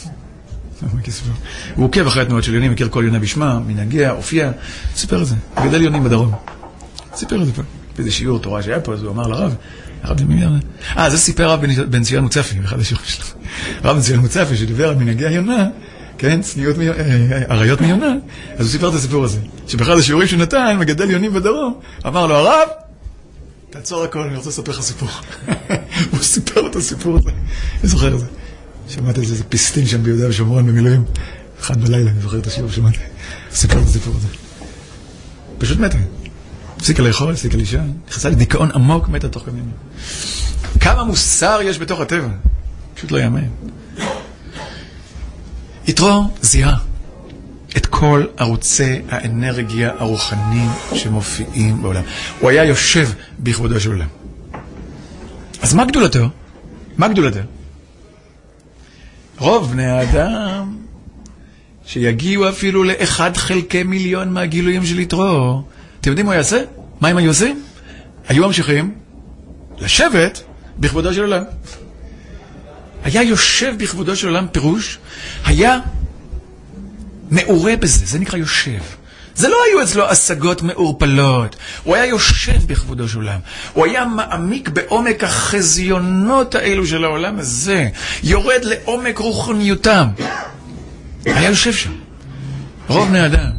הוא עוקב אחרי התנועות של יונים, מכיר כל יונה בשמה, מנהגיה, אופייה, סיפר את זה. גדל יונים בדרום. סיפר את זה פה. באיזה שיעור תורה שהיה פה, אז הוא אמר לרב, הרב זה מיליארד. אה, זה סיפר רב בן ציון מוצפי, באחד השיעורים שלו. רב בן ציון מוצפי, שדיבר על מנהגי היונה, כן, צניעות עריות מיונה, אז הוא סיפר את הסיפור הזה. שבאחד השיעורים שנתן, מגדל יונים בדרום, אמר לו, הרב, תעצור הכל, אני רוצה לספר לך סיפור. הוא סיפר את הסיפור הזה. אני זוכר את זה. שמעתי איזה פיסטין שם ביהודה ושומרון במילואים. אחד בלילה, אני זוכר את השיעור, שמעתי. סיפר את הסיפור הזה. פשוט מתה. הפסיקה לאכול, הפסיקה לישון. נכנסה לדיכאון עמוק, מתה תוך כמה ימים. כמה מוסר יש בתוך הטבע. פשוט לא יאמן. יתרו זיהה את כל ערוצי האנרגיה הרוחניים שמופיעים בעולם. הוא היה יושב בכבודו של עולם. אז מה גדולתו? מה גדולתו? רוב בני האדם שיגיעו אפילו לאחד חלקי מיליון מהגילויים של יתרו. אתם יודעים מה הוא יעשה? מה הם היו עושים? היו ממשיכים לשבת בכבודו של עולם. היה יושב בכבודו של עולם פירוש, היה מעורה בזה, זה נקרא יושב. זה לא היו אצלו השגות מעורפלות, הוא היה יושב בכבודו של עולם, הוא היה מעמיק בעומק החזיונות האלו של העולם הזה, יורד לעומק רוחניותם. היה יושב שם. רוב בני אדם.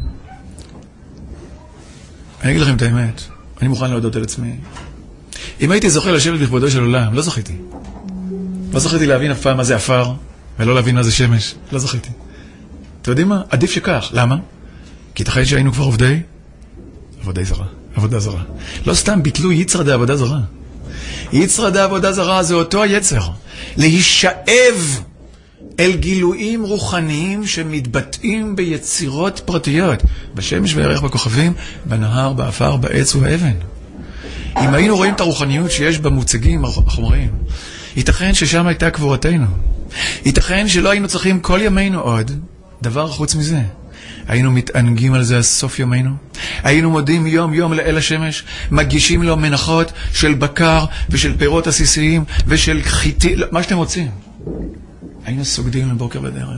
אני אגיד לכם את האמת, אני מוכן להודות על עצמי. אם הייתי זוכה לשבת בכבודו של עולם, לא זכיתי. לא זכיתי להבין אף פעם מה זה אפר, ולא להבין מה זה שמש. לא זכיתי. אתם יודעים מה? עדיף שכך. למה? כי תחייד שהיינו כבר עובדי עבודי זרה. עבודה זרה. לא סתם ביטלו יצרה דה עבודה זרה. יצרה דה עבודה זרה זה אותו היצר. להישאב אל גילויים רוחניים שמתבטאים ביצירות פרטיות. בשמש וירח בכוכבים, בנהר, באפר, בעץ ובאבן. אם היינו רואים את הרוחניות שיש במוצגים החומריים, ייתכן ששם הייתה קבורתנו. ייתכן שלא היינו צריכים כל ימינו עוד דבר חוץ מזה. היינו מתענגים על זה הסוף ימינו. היינו מודים יום יום לאל השמש, מגישים לו מנחות של בקר ושל פירות עסיסיים ושל חיטים, מה שאתם רוצים. היינו סוגדים לבוקר בדרם.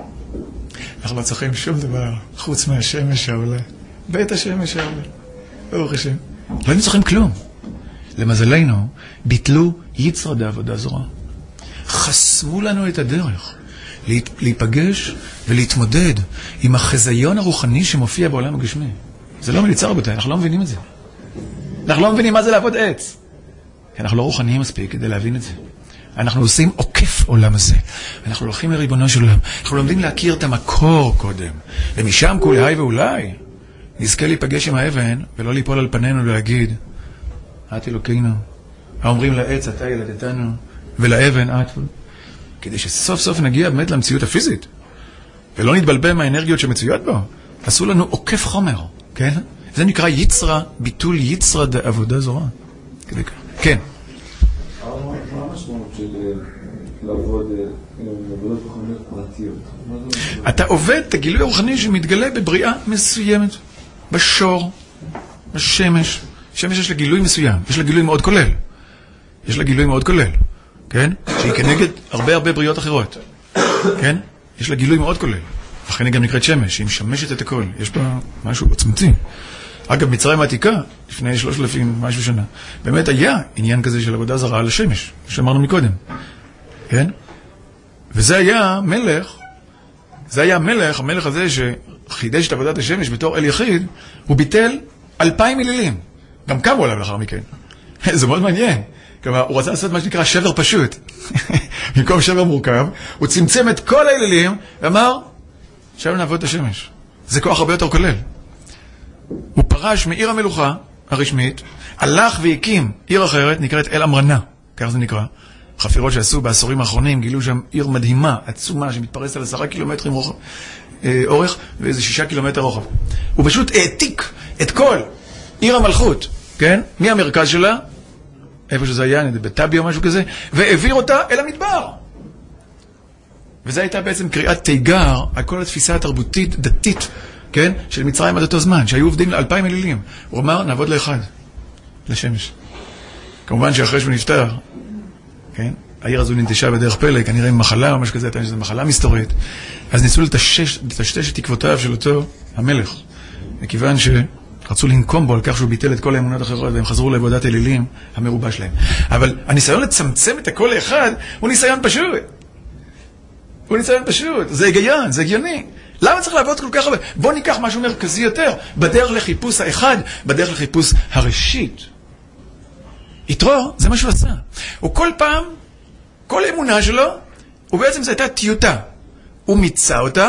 אנחנו לא צריכים שום דבר חוץ מהשמש העולה. בית השמש העולה. ברוך השם. לא היינו צריכים כלום. למזלנו, ביטלו יצרה בעבודה זרה. חסמו לנו את הדרך להיפגש ולהתמודד עם החזיון הרוחני שמופיע בעולם הגשמי. זה לא מליצה רבותיי, אנחנו לא מבינים את זה. אנחנו לא מבינים מה זה לעבוד עץ. כי אנחנו לא רוחניים מספיק כדי להבין את זה. אנחנו עושים עוקף עולם הזה. אנחנו הולכים לריבונו של עולם. אנחנו לומדים להכיר את המקור קודם. ומשם כולי ואולי נזכה להיפגש עם האבן ולא ליפול על פנינו ולהגיד, את אלוקינו. האומרים לעץ, אתה ילדתנו, ולאבן, את. כדי שסוף סוף נגיע באמת למציאות הפיזית. ולא נתבלבל מהאנרגיות שמצויות בו. עשו לנו עוקף חומר, כן? זה נקרא יצרה, ביטול יצרה בעבודה זרה. כדי כך. כן. מה המשמעות של לעבוד בעבודות רוחניות פרטיות? אתה עובד את הגילוי הרוחני שמתגלה בבריאה מסוימת. בשור, בשמש. שמש יש לה גילוי מסוים. יש לה גילוי מאוד כולל. יש לה גילוי מאוד כולל. כן? שהיא כנגד הרבה הרבה בריאות אחרות. כן? יש לה גילוי מאוד כולל. לכן היא גם נקראת שמש, היא משמשת את הכל. יש בה משהו עוצמתי. אגב, מצרים העתיקה, לפני שלושת אלפים משהו שנה, באמת היה עניין כזה של עבודה זרה על השמש, שאמרנו מקודם. כן? וזה היה מלך, זה היה המלך, המלך הזה שחידש את עבודת השמש בתור אל יחיד, הוא ביטל אלפיים אלילים. גם קמו עליו לאחר מכן. זה מאוד מעניין. כלומר, הוא רצה לעשות מה שנקרא שבר פשוט. במקום שבר מורכב, הוא צמצם את כל האלילים, ואמר, עכשיו נעבוד את השמש. זה כוח הרבה יותר כולל. הוא פרש מעיר המלוכה הרשמית, הלך והקים עיר אחרת, נקראת אל אמרנה, כך זה נקרא. חפירות שעשו בעשורים האחרונים, גילו שם עיר מדהימה, עצומה, שמתפרסת על עשרה קילומטרים רוחב, אה, אורך, ואיזה שישה קילומטר רוחב. הוא פשוט העתיק את כל עיר המלכות, כן? מהמרכז שלה, איפה שזה היה, נדע, בטאבי או משהו כזה, והעביר אותה אל המדבר. וזו הייתה בעצם קריאת תיגר על כל התפיסה התרבותית, דתית, כן? של מצרים עד אותו זמן, שהיו עובדים לאלפיים אלילים. הוא אמר, נעבוד לאחד, לשמש. כמובן שאחרי שהוא נפטר, כן? העיר הזו ננטשה בדרך פלא, כנראה עם מחלה או משהו כזה, שזו מחלה מסתורית. אז ניסו לטשטש, לטשטש את תקוותיו של אותו המלך. מכיוון שרצו לנקום בו על כך שהוא ביטל את כל האמונות האחרות, והם חזרו לעבודת אלילים המרובה שלהם. אבל הניסיון לצמצם את הכל לאחד, הוא ניסיון פשוט. הוא ניסיון פשוט. זה היגיון, זה הגיוני. למה צריך לעבוד כל כך הרבה? בוא ניקח משהו מרכזי יותר. בדרך לחיפוש האחד, בדרך לחיפוש הראשית. יתרו, זה מה שהוא עשה. הוא כל פעם, כל אמונה שלו, ובעצם זו הייתה טיוטה. הוא מיצה אותה,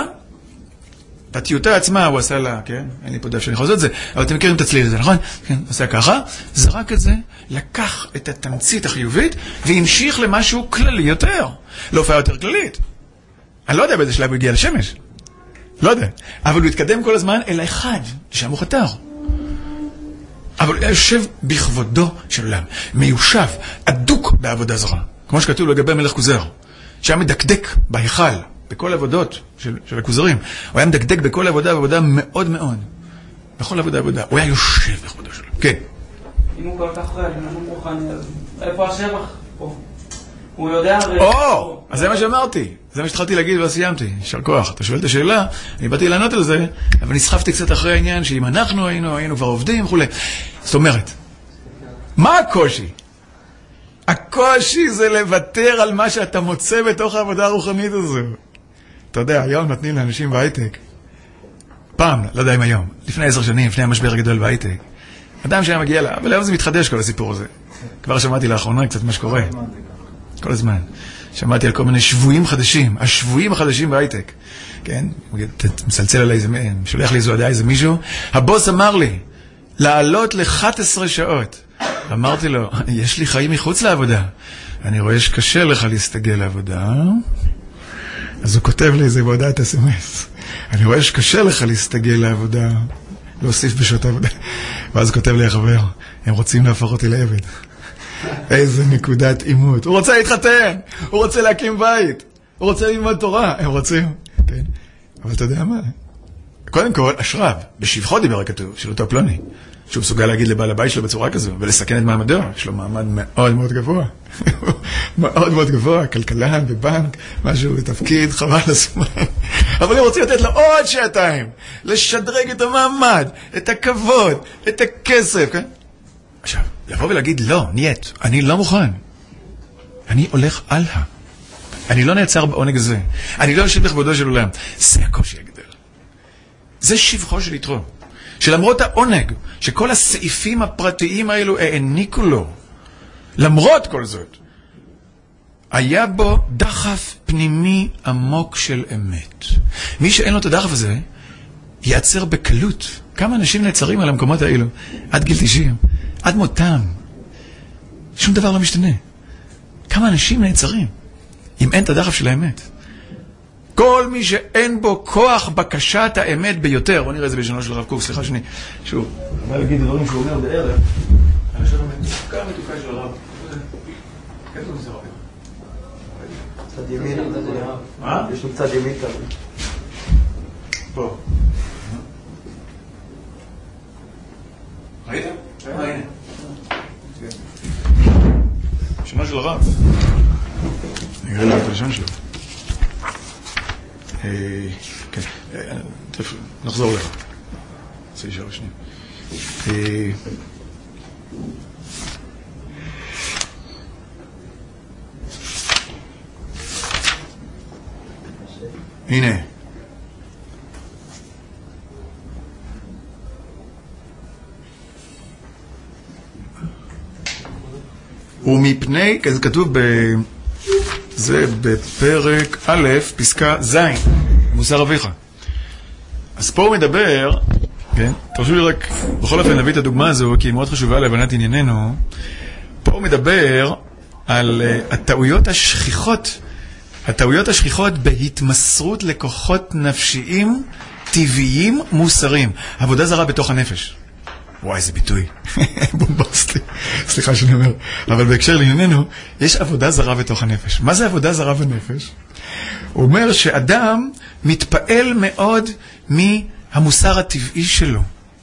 בטיוטה עצמה הוא עשה לה, כן? אין לי פה דף שאני יכול לעשות את זה, אבל אתם מכירים את הצליל הזה, נכון? כן, עשה ככה, זרק את זה, לקח את התמצית החיובית, והמשיך למשהו כללי יותר. לא הופעה יותר כללית. אני לא יודע באיזה שלב הוא הגיע לשמש. לא יודע. אבל הוא התקדם כל הזמן אל האחד, שם הוא חתר. אבל הוא יושב בכבודו של עולם, מיושב, עדוק בעבודה זרה. כמו שכתוב לגבי מלך כוזר, שהיה מדקדק בהיכל, בכל העבודות של, של הכוזרים. הוא היה מדקדק בכל העבודה, עבודה מאוד מאוד. בכל עבודה, עבודה. הוא היה יושב בכבודו שלו. כן. אם הוא כל כך רעי, אם הוא מוכן, איפה השבח פה? הוא יודע... או, אז זה מה שאמרתי. זה מה שהתחלתי להגיד וסיימתי. יישר כוח. אתה שואל את השאלה, אני באתי לענות על זה, אבל נסחפתי קצת אחרי העניין, שאם אנחנו היינו, היינו כבר עובדים וכו'. זאת אומרת, מה הקושי? הקושי זה לוותר על מה שאתה מוצא בתוך העבודה הרוחנית הזו. אתה יודע, היום נותנים לאנשים בהייטק. פעם, לא יודע אם היום, לפני עשר שנים, לפני המשבר הגדול בהייטק. אדם שהיה מגיע לה, אבל היום זה מתחדש כל הסיפור הזה. כבר שמעתי לאחרונה קצת מה שקורה. כל הזמן. שמעתי על כל מיני שבויים חדשים, השבויים החדשים בהייטק. כן? מצלצל עליי, שולח לי איזו הודעה איזה מישהו. הבוס אמר לי, לעלות ל-אחת עשרה שעות. אמרתי לו, יש לי חיים מחוץ לעבודה. אני רואה שקשה לך להסתגל לעבודה. אז הוא כותב לי איזה בהודעת אס אם אס. אני רואה שקשה לך להסתגל לעבודה. להוסיף בשעות העבודה. ואז הוא כותב לי החבר, הם רוצים להפוך אותי לעבד. איזה נקודת אימות. הוא רוצה להתחתן, הוא רוצה להקים בית, הוא רוצה ללמוד תורה, הם רוצים. כן. אבל אתה יודע מה? קודם כל, אשריו, בשבחו דיבר הכתוב, של אותו פלוני, שהוא מסוגל להגיד לבעל הבית שלו בצורה כזו, ולסכן את מעמדו. יש לו מעמד מאוד מאוד גבוה. מאוד מאוד גבוה, כלכלן בבנק, משהו בתפקיד, חבל הזמן. אבל הם רוצים לתת לו עוד שעתיים, לשדרג את המעמד, את הכבוד, את הכסף, כן? עכשיו, לבוא ולהגיד, לא, נייט, אני לא מוכן. אני הולך הלאה. אני לא נעצר בעונג הזה. אני לא יושב בכבודו של עולם. זה הקושי הגדול. זה שבחו של יתרו. שלמרות העונג, שכל הסעיפים הפרטיים האלו העניקו לו, למרות כל זאת, היה בו דחף פנימי עמוק של אמת. מי שאין לו את הדחף הזה, יעצר בקלות. כמה אנשים נעצרים על המקומות האלו, עד גיל תשעים, עד מותם. שום דבר לא משתנה. כמה אנשים נעצרים, אם אין את הדחף של האמת. כל מי שאין בו כוח בקשת האמת ביותר, בוא נראה את זה בלשונו של הרב קוק, סליחה שני, שוב, אני בא להגיד דברים שהוא אומר בערב, הלשון המצוקה המתוקה של הרב. איפה זה רב? צד ימין, מה? יש לו צד ימין כזה. פה. ראיתם? הנה. לשונו של הרב. אני אראה לך את הלשון שלו. כן, נחזור לך. זה יישאר שנייה. הנה. ומפני, זה כתוב ב... זה בפרק א', פסקה ז', מוסר אביך. אז פה הוא מדבר, כן? תרשו לי רק, בכל אופן נביא את הדוגמה הזו, כי היא מאוד חשובה להבנת ענייננו. פה הוא מדבר על uh, הטעויות השכיחות, הטעויות השכיחות בהתמסרות לכוחות נפשיים, טבעיים, מוסריים. עבודה זרה בתוך הנפש. וואי, איזה ביטוי. בומבסטי. סליחה שאני אומר. אבל בהקשר לענייננו, יש עבודה זרה בתוך הנפש. מה זה עבודה זרה בנפש? הוא אומר שאדם מתפעל מאוד מהמוסר הטבעי שלו.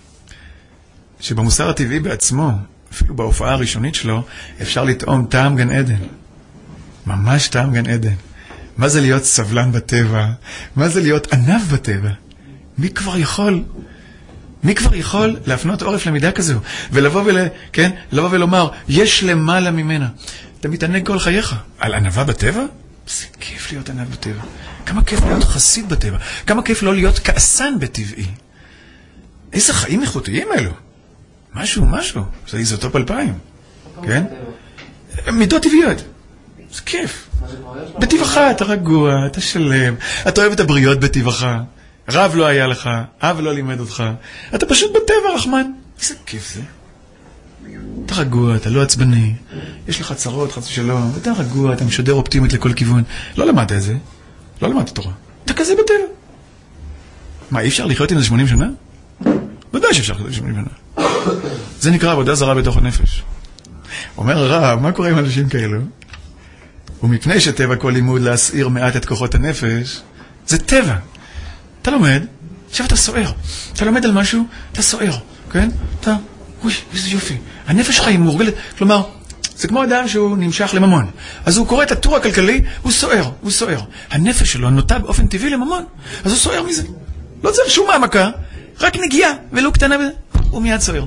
שבמוסר הטבעי בעצמו, אפילו בהופעה הראשונית שלו, אפשר לטעום טעם גן עדן. ממש טעם גן עדן. מה זה להיות סבלן בטבע? מה זה להיות ענב בטבע? מי כבר יכול... מי כבר יכול להפנות עורף למידה כזו? ולבוא ול... כן? לבוא ולומר, יש למעלה ממנה. אתה מתענג כל חייך. על ענבה בטבע? זה כיף להיות ענב בטבע. כמה כיף להיות חסיד בטבע. כמה כיף לא להיות כעסן בטבעי. איזה חיים איכותיים אלו. משהו, משהו. זה איזוטופ אלפיים. כן? מידות טבעיות. זה כיף. בטבעך אתה רגוע, אתה שלם. אתה אוהב את הבריות בטבעך. רב לא היה לך, אב לא לימד אותך. אתה פשוט בטבע, רחמן. איזה כיף זה. אתה רגוע, אתה לא עצבני. יש לך צרות, חס ושלום. אתה רגוע, אתה משדר אופטימית לכל כיוון. לא למדת את זה. לא למדת תורה. אתה כזה בטבע. מה, אי אפשר לחיות עם זה שמונים שנה? ודאי שאפשר לחיות עם שמונים שנה. זה נקרא עבודה זרה בתוך הנפש. אומר הרב, מה קורה עם אנשים כאלו? ומפני שטבע כל לימוד להסעיר מעט את כוחות הנפש, זה טבע. אתה לומד, עכשיו אתה סוער. אתה לומד על משהו, אתה סוער, כן? אתה, אוי, איזה יופי. הנפש שלך היא מורגלת, כלומר, זה כמו אדם שהוא נמשך לממון. אז הוא קורא את הטור הכלכלי, הוא סוער, הוא סוער. הנפש שלו נוטה באופן טבעי לממון, אז הוא סוער מזה. לא צריך שום העמקה, רק נגיעה, ולא קטנה בזה, הוא מיד סוער.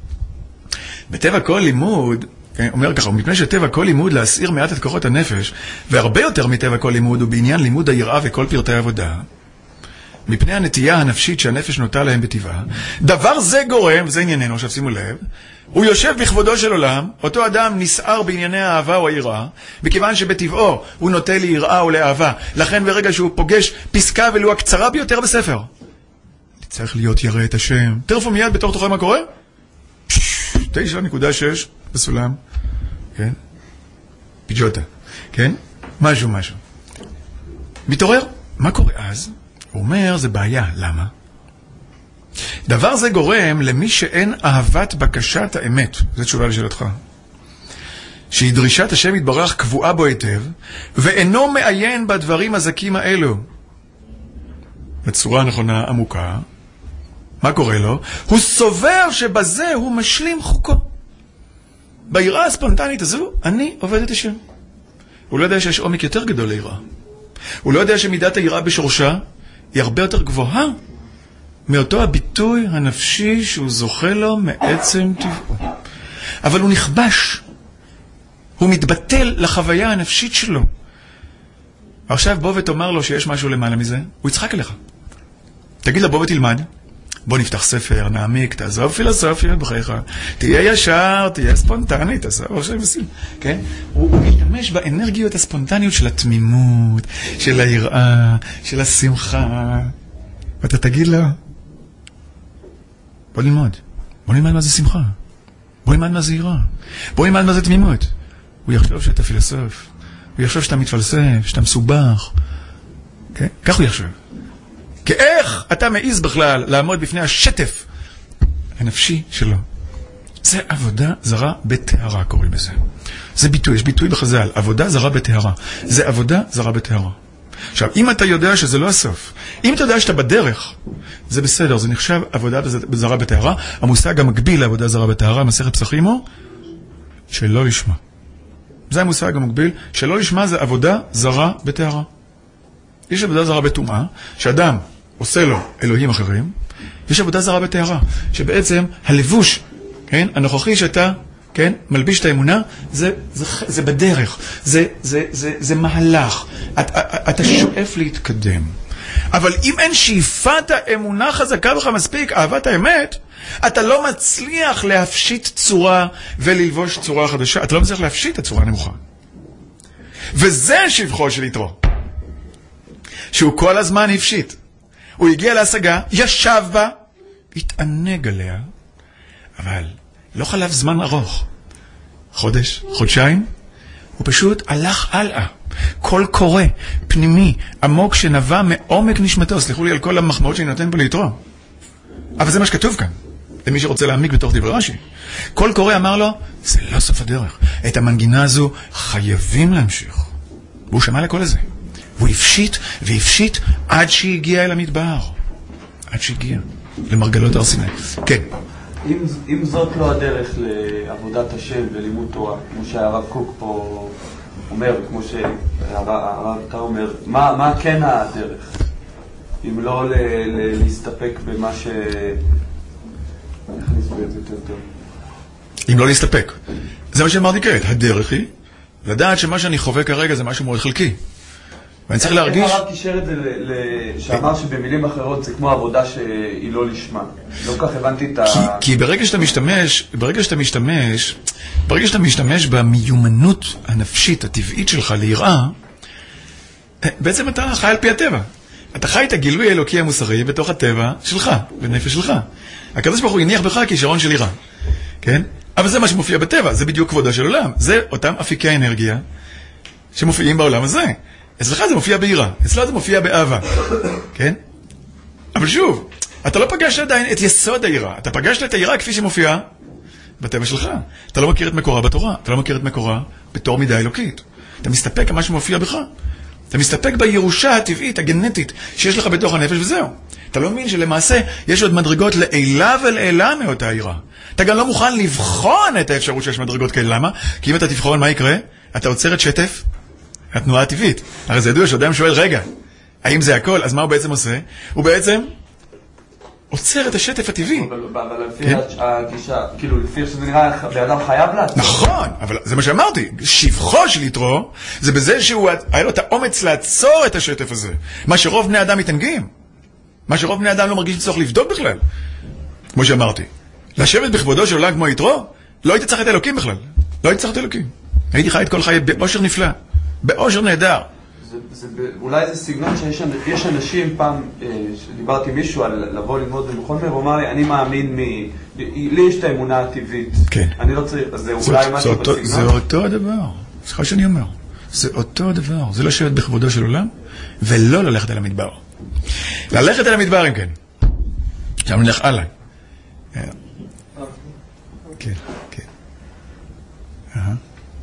בטבע כל לימוד, אומר ככה, ומפני שטבע כל לימוד להסעיר מעט את כוחות הנפש, והרבה יותר מטבע כל לימוד, הוא בעניין לימוד היראה וכל פרטי העבודה, מפני הנטייה הנפשית שהנפש נוטה להם בטבעה, דבר זה גורם, וזה ענייננו, עכשיו שימו לב, הוא יושב בכבודו של עולם, אותו אדם נסער בענייני האהבה או היראה, בכיוון שבטבעו הוא נוטה ליראה או לאהבה, לכן ברגע שהוא פוגש פסקה ולו הקצרה ביותר בספר, צריך להיות ירא את השם. תרפו מיד בתוך תוכו מה קורה? תשע נקודה שש בסולם, כן? פיג'וטה, כן? משהו, משהו. מתעורר, מה קורה אז? הוא אומר, זה בעיה. למה? דבר זה גורם למי שאין אהבת בקשת האמת. זו תשובה לשאלתך. שהיא דרישת השם יתברך קבועה בו היטב, ואינו מעיין בדברים הזכים האלו. בצורה נכונה עמוקה. מה קורה לו? הוא סובר שבזה הוא משלים חוקו. ביראה הספונטנית הזו, אני עובד את השם. הוא לא יודע שיש עומק יותר גדול ליראה. הוא לא יודע שמידת היראה בשורשה היא הרבה יותר גבוהה מאותו הביטוי הנפשי שהוא זוכה לו מעצם טבעו. אבל הוא נכבש. הוא מתבטל לחוויה הנפשית שלו. עכשיו בוא ותאמר לו שיש משהו למעלה מזה, הוא יצחק אליך. תגיד לו בוא ותלמד. בוא נפתח ספר, נעמיק, תעזוב פילוסופיה בחייך, תהיה ישר, תהיה ספונטני, תעזוב עכשיו בסים, כן? הוא משתמש באנרגיות הספונטניות של התמימות, של היראה, של השמחה, ואתה תגיד לו, בוא נלמד, בוא נלמד מה זה שמחה, בוא נלמד מה זה יראה, בוא נלמד מה זה תמימות. הוא יחשוב שאתה פילוסוף, הוא יחשוב שאתה מתפלסף, שאתה מסובך, כן? כך הוא יחשוב. כי איך אתה מעיז בכלל לעמוד בפני השטף הנפשי שלו? זה עבודה זרה בטהרה, קוראים לזה. זה ביטוי, יש ביטוי בחז"ל, עבודה זרה בטהרה. זה עבודה זרה בטהרה. עכשיו, אם אתה יודע שזה לא הסוף, אם אתה יודע שאתה בדרך, זה בסדר, זה נחשב עבודה זרה בטהרה. המושג המקביל לעבודה זרה בטהרה, מסכת פסחים הוא, שלא לשמה. זה המושג המקביל, שלא לשמה זה עבודה זרה בטהרה. יש עבודה זרה בטומאה, שאדם עושה לו אלוהים אחרים, יש עבודה זרה בטהרה, שבעצם הלבוש, כן, הנוכחי שאתה, כן, מלביש את האמונה, זה, זה, זה בדרך, זה, זה, זה, זה מהלך, אתה, אתה שואף להתקדם, אבל אם אין שאיפת האמונה חזקה בך מספיק, אהבת האמת, אתה לא מצליח להפשיט צורה וללבוש צורה חדשה. אתה לא מצליח להפשיט את הצורה הנמוכה. וזה שבחו של יתרו. שהוא כל הזמן הפשיט. הוא הגיע להשגה, ישב בה, התענג עליה, אבל לא חלף זמן ארוך. חודש, חודשיים, הוא פשוט הלך הלאה. כל קורא, פנימי, עמוק שנבע מעומק נשמתו. סליחו לי על כל המחמאות שאני נותן פה ליתרו. אבל זה מה שכתוב כאן. למי שרוצה להעמיק בתוך דברי רש"י. כל קורא אמר לו, זה לא סוף הדרך. את המנגינה הזו חייבים להמשיך. והוא שמע לכל הזה. והוא הפשיט והפשיט עד שהגיע אל המדבר. עד שהגיע למרגלות הר סיני. כן. אם, אם זאת לא הדרך לעבודת השם ולימוד תורה, כמו שהרב קוק פה אומר, כמו שהרב אתה אומר, מה, מה כן הדרך? אם לא ל, ל, להסתפק במה ש... איך נסביר את זה יותר טוב? אם לא להסתפק. זה מה שאמרתי כעת. הדרך היא לדעת שמה שאני חווה כרגע זה משהו מאוד חלקי. ואני צריך להרגיש... איך הרב תישר את זה שאמר שבמילים אחרות זה כמו עבודה שהיא לא לשמה? לא כך הבנתי את ה... כי ברגע שאתה משתמש, ברגע שאתה משתמש, ברגע שאתה משתמש במיומנות הנפשית הטבעית שלך ליראה, בעצם אתה חי על פי הטבע. אתה חי את הגילוי האלוקי המוסרי בתוך הטבע שלך, בנפש שלך. הקדוש ברוך הוא הניח בך כישרון של יראה. כן? אבל זה מה שמופיע בטבע, זה בדיוק כבודו של עולם. זה אותם אפיקי האנרגיה שמופיעים בעולם הזה. אצלך זה מופיע ביראה, אצלו זה מופיע באהבה. כן? אבל שוב, אתה לא פגשת עדיין את יסוד היראה. אתה פגשת את היראה כפי שמופיע בטבע שלך. אתה לא מכיר את מקורה בתורה, אתה לא מכיר את מקורה בתור מידה אלוקית. אתה מסתפק על מה שמופיע בך. אתה מסתפק בירושה הטבעית, הגנטית, שיש לך בתוך הנפש וזהו. אתה לא מבין שלמעשה יש עוד מדרגות לעילה ולעילה מאותה היראה. אתה גם לא מוכן לבחון את האפשרות שיש מדרגות כאלה. למה? כי אם אתה תבחון מה יקרה, אתה עוצר את שטף התנועה הטבעית. הרי זה ידוע שאדם שואל, רגע, האם זה הכל? אז מה הוא בעצם עושה? הוא בעצם עוצר את השטף הטבעי. אבל לפי הגישה, כאילו לפי שזה נראה, באדם חייב לעצור. נכון, אבל זה מה שאמרתי. שבחו של יתרו, זה בזה שהוא היה לו את האומץ לעצור את השטף הזה. מה שרוב בני אדם מתענגים. מה שרוב בני אדם לא מרגיש צורך לבדוק בכלל. כמו שאמרתי. לשבת בכבודו של עולם כמו יתרו, לא הייתי צריך את אלוקים בכלל. לא הייתי צריך את אלוקים. הייתי חי את כל חיי באושר נפלא. באושר נהדר. זה, זה, אולי זה סגנון שיש אנשים, פעם שדיברתי עם מישהו על לבוא ללמוד בכל מר, הוא אמר לי, אני מאמין, מ... לי יש את האמונה הטבעית. כן. אני לא צריך, אז זה אולי משהו בסגנון? זה אותו הדבר. סליחה שאני אומר. זה אותו הדבר. זה לשבת בכבודו של עולם, ולא ללכת אל המדבר. ללכת אל המדבר, אם כן. עכשיו נלך הלאה. כן, כן. אהה.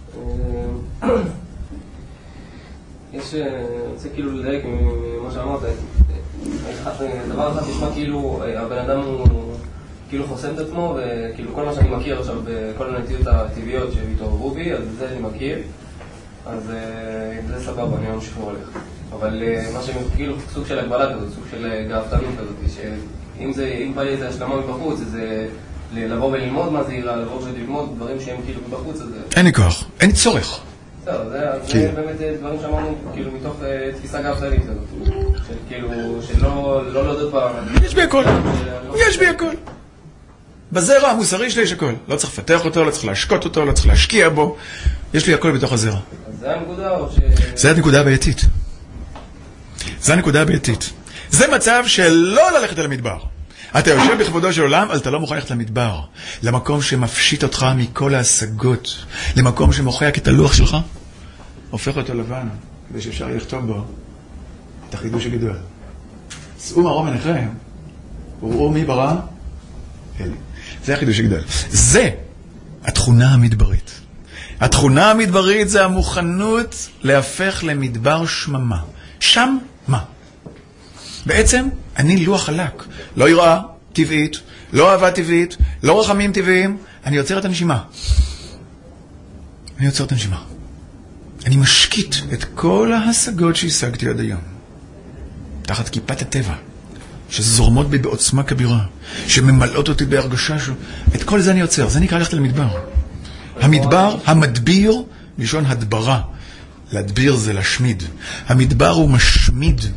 יש, אני רוצה כאילו לדייק ממה שאמרת, דבר אחד נשמע כאילו הבן אדם הוא כאילו חוסם את עצמו, וכאילו כל מה שאני מכיר עכשיו בכל הנטיות הטבעיות שהתעוררו בי, אז זה אני מכיר, אז זה סבבה, אני ממשיך הולך. אבל מה שהם כאילו סוג של הגבלה כזאת, סוג של גאוותנות כזאת, שאם זה, אם בא לי איזה השלמה מבחוץ, זה לבוא וללמוד מה זה יראה, לבוא וללמוד דברים שהם כאילו מבחוץ, אז זה... אין לי כוח, אין צורך. זה באמת דברים שאמרנו כאילו מתוך תפיסה גאוותנית הזאת, כאילו שלא להודות פעם. יש בי הכל, יש בי הכל. בזרע המוסרי שלי יש הכל. לא צריך לפתח אותו, לא צריך להשקות אותו, לא צריך להשקיע בו. יש לי הכל בתוך הזרע. אז זה הנקודה או ש... זה הנקודה הבעייתית. זה הנקודה הבעייתית. זה מצב שלא ללכת אל המדבר. אתה יושב בכבודו של עולם, אבל אתה לא מוכן ללכת למדבר. למקום שמפשיט אותך מכל ההשגות. למקום שמוכיח את הלוח שלך. הופך אותו לבן, כדי שאפשר לכתוב בו את החידוש הגדול. שאו מרום עיניכם, וראו מי ברא? אלי. זה החידוש הגדול. זה התכונה המדברית. התכונה המדברית זה המוכנות להפך למדבר שממה. שם מה? בעצם אני לוח חלק. לא יראה טבעית, לא אהבה טבעית, לא רחמים טבעיים. אני יוצר את הנשימה. אני יוצר את הנשימה. אני משקיט את כל ההשגות שהשגתי עד היום. תחת כיפת הטבע, שזורמות בי בעוצמה כבירה, שממלאות אותי בהרגשה ש... את כל זה אני יוצר. זה נקרא ללכת למדבר. המדבר, המדביר, לישון הדברה. להדביר זה להשמיד. המדבר הוא משמיד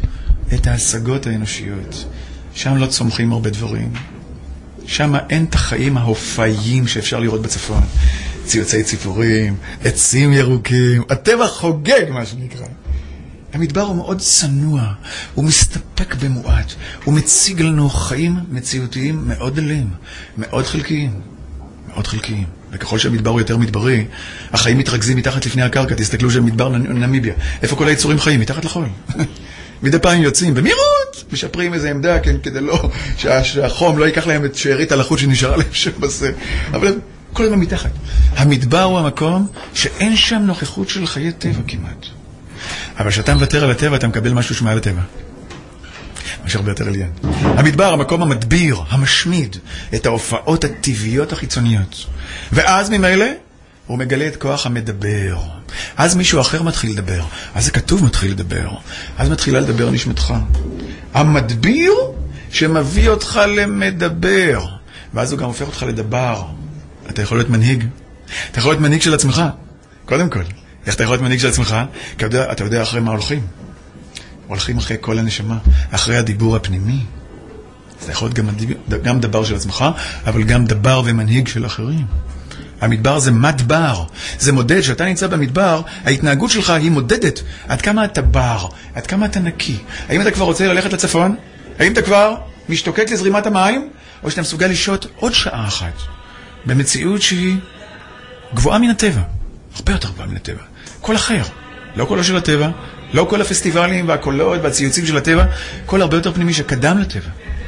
את ההשגות האנושיות. שם לא צומחים הרבה דברים. שם אין את החיים ההופעיים שאפשר לראות בצפון. ציוצי ציפורים, עצים ירוקים, הטבע חוגג, מה שנקרא. המדבר הוא מאוד צנוע, הוא מסתפק במועט, הוא מציג לנו חיים מציאותיים מאוד דלים, מאוד חלקיים, מאוד חלקיים. וככל שהמדבר הוא יותר מדברי, החיים מתרכזים מתחת לפני הקרקע. תסתכלו של מדבר נמיביה. איפה כל היצורים חיים? מתחת לחול. מדי פעם יוצאים במהירות, משפרים איזה עמדה, כן, כדי לא, שהחום לא ייקח להם את שארית הלחות שנשארה להם שם בזה. אבל הם כל הזמן מתחת. המדבר הוא המקום שאין שם נוכחות של חיי טבע כמעט. אבל כשאתה מוותר על הטבע, אתה מקבל משהו שמעל הטבע. משהו הרבה יותר עליין. המדבר, המקום המדביר, המשמיד, את ההופעות הטבעיות החיצוניות. ואז ממילא, הוא מגלה את כוח המדבר. אז מישהו אחר מתחיל לדבר. אז זה כתוב מתחיל לדבר. אז מתחילה לדבר נשמתך. המדביר שמביא אותך למדבר. ואז הוא גם הופך אותך לדבר. אתה יכול להיות מנהיג. אתה יכול להיות מנהיג של עצמך. קודם כל. איך אתה יכול להיות מנהיג של עצמך? כי אתה יודע, אתה יודע אחרי מה הולכים. הולכים אחרי כל הנשמה. אחרי הדיבור הפנימי. אז אתה יכול להיות גם, גם דבר של עצמך, אבל גם דבר ומנהיג של אחרים. המדבר זה מדבר, זה מודד. שאתה נמצא במדבר, ההתנהגות שלך היא מודדת עד כמה אתה בר, עד כמה אתה נקי. האם אתה כבר רוצה ללכת לצפון? האם אתה כבר משתוקק לזרימת המים? או שאתה מסוגל לשהות עוד שעה אחת במציאות שהיא גבוהה מן הטבע, הרבה יותר גבוהה מן הטבע, כל אחר, לא קולו של הטבע, לא כל הפסטיבלים והקולות והציוצים של הטבע, כל הרבה יותר פנימי שקדם לטבע.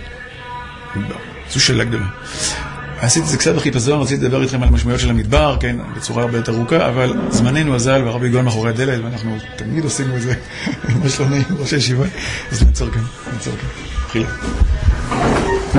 זו שאלה גדולה. עשיתי את זה קצת בחיפזון, רציתי לדבר איתכם על המשמעויות של המדבר, כן, בצורה הרבה יותר ארוכה, אבל זמננו אזל והרבה גאון מאחורי הדלת, ואנחנו תמיד עושים את זה, מה שלומי, ראש הישיבה, אז נעצור כאן, נעצור כאן. חילה.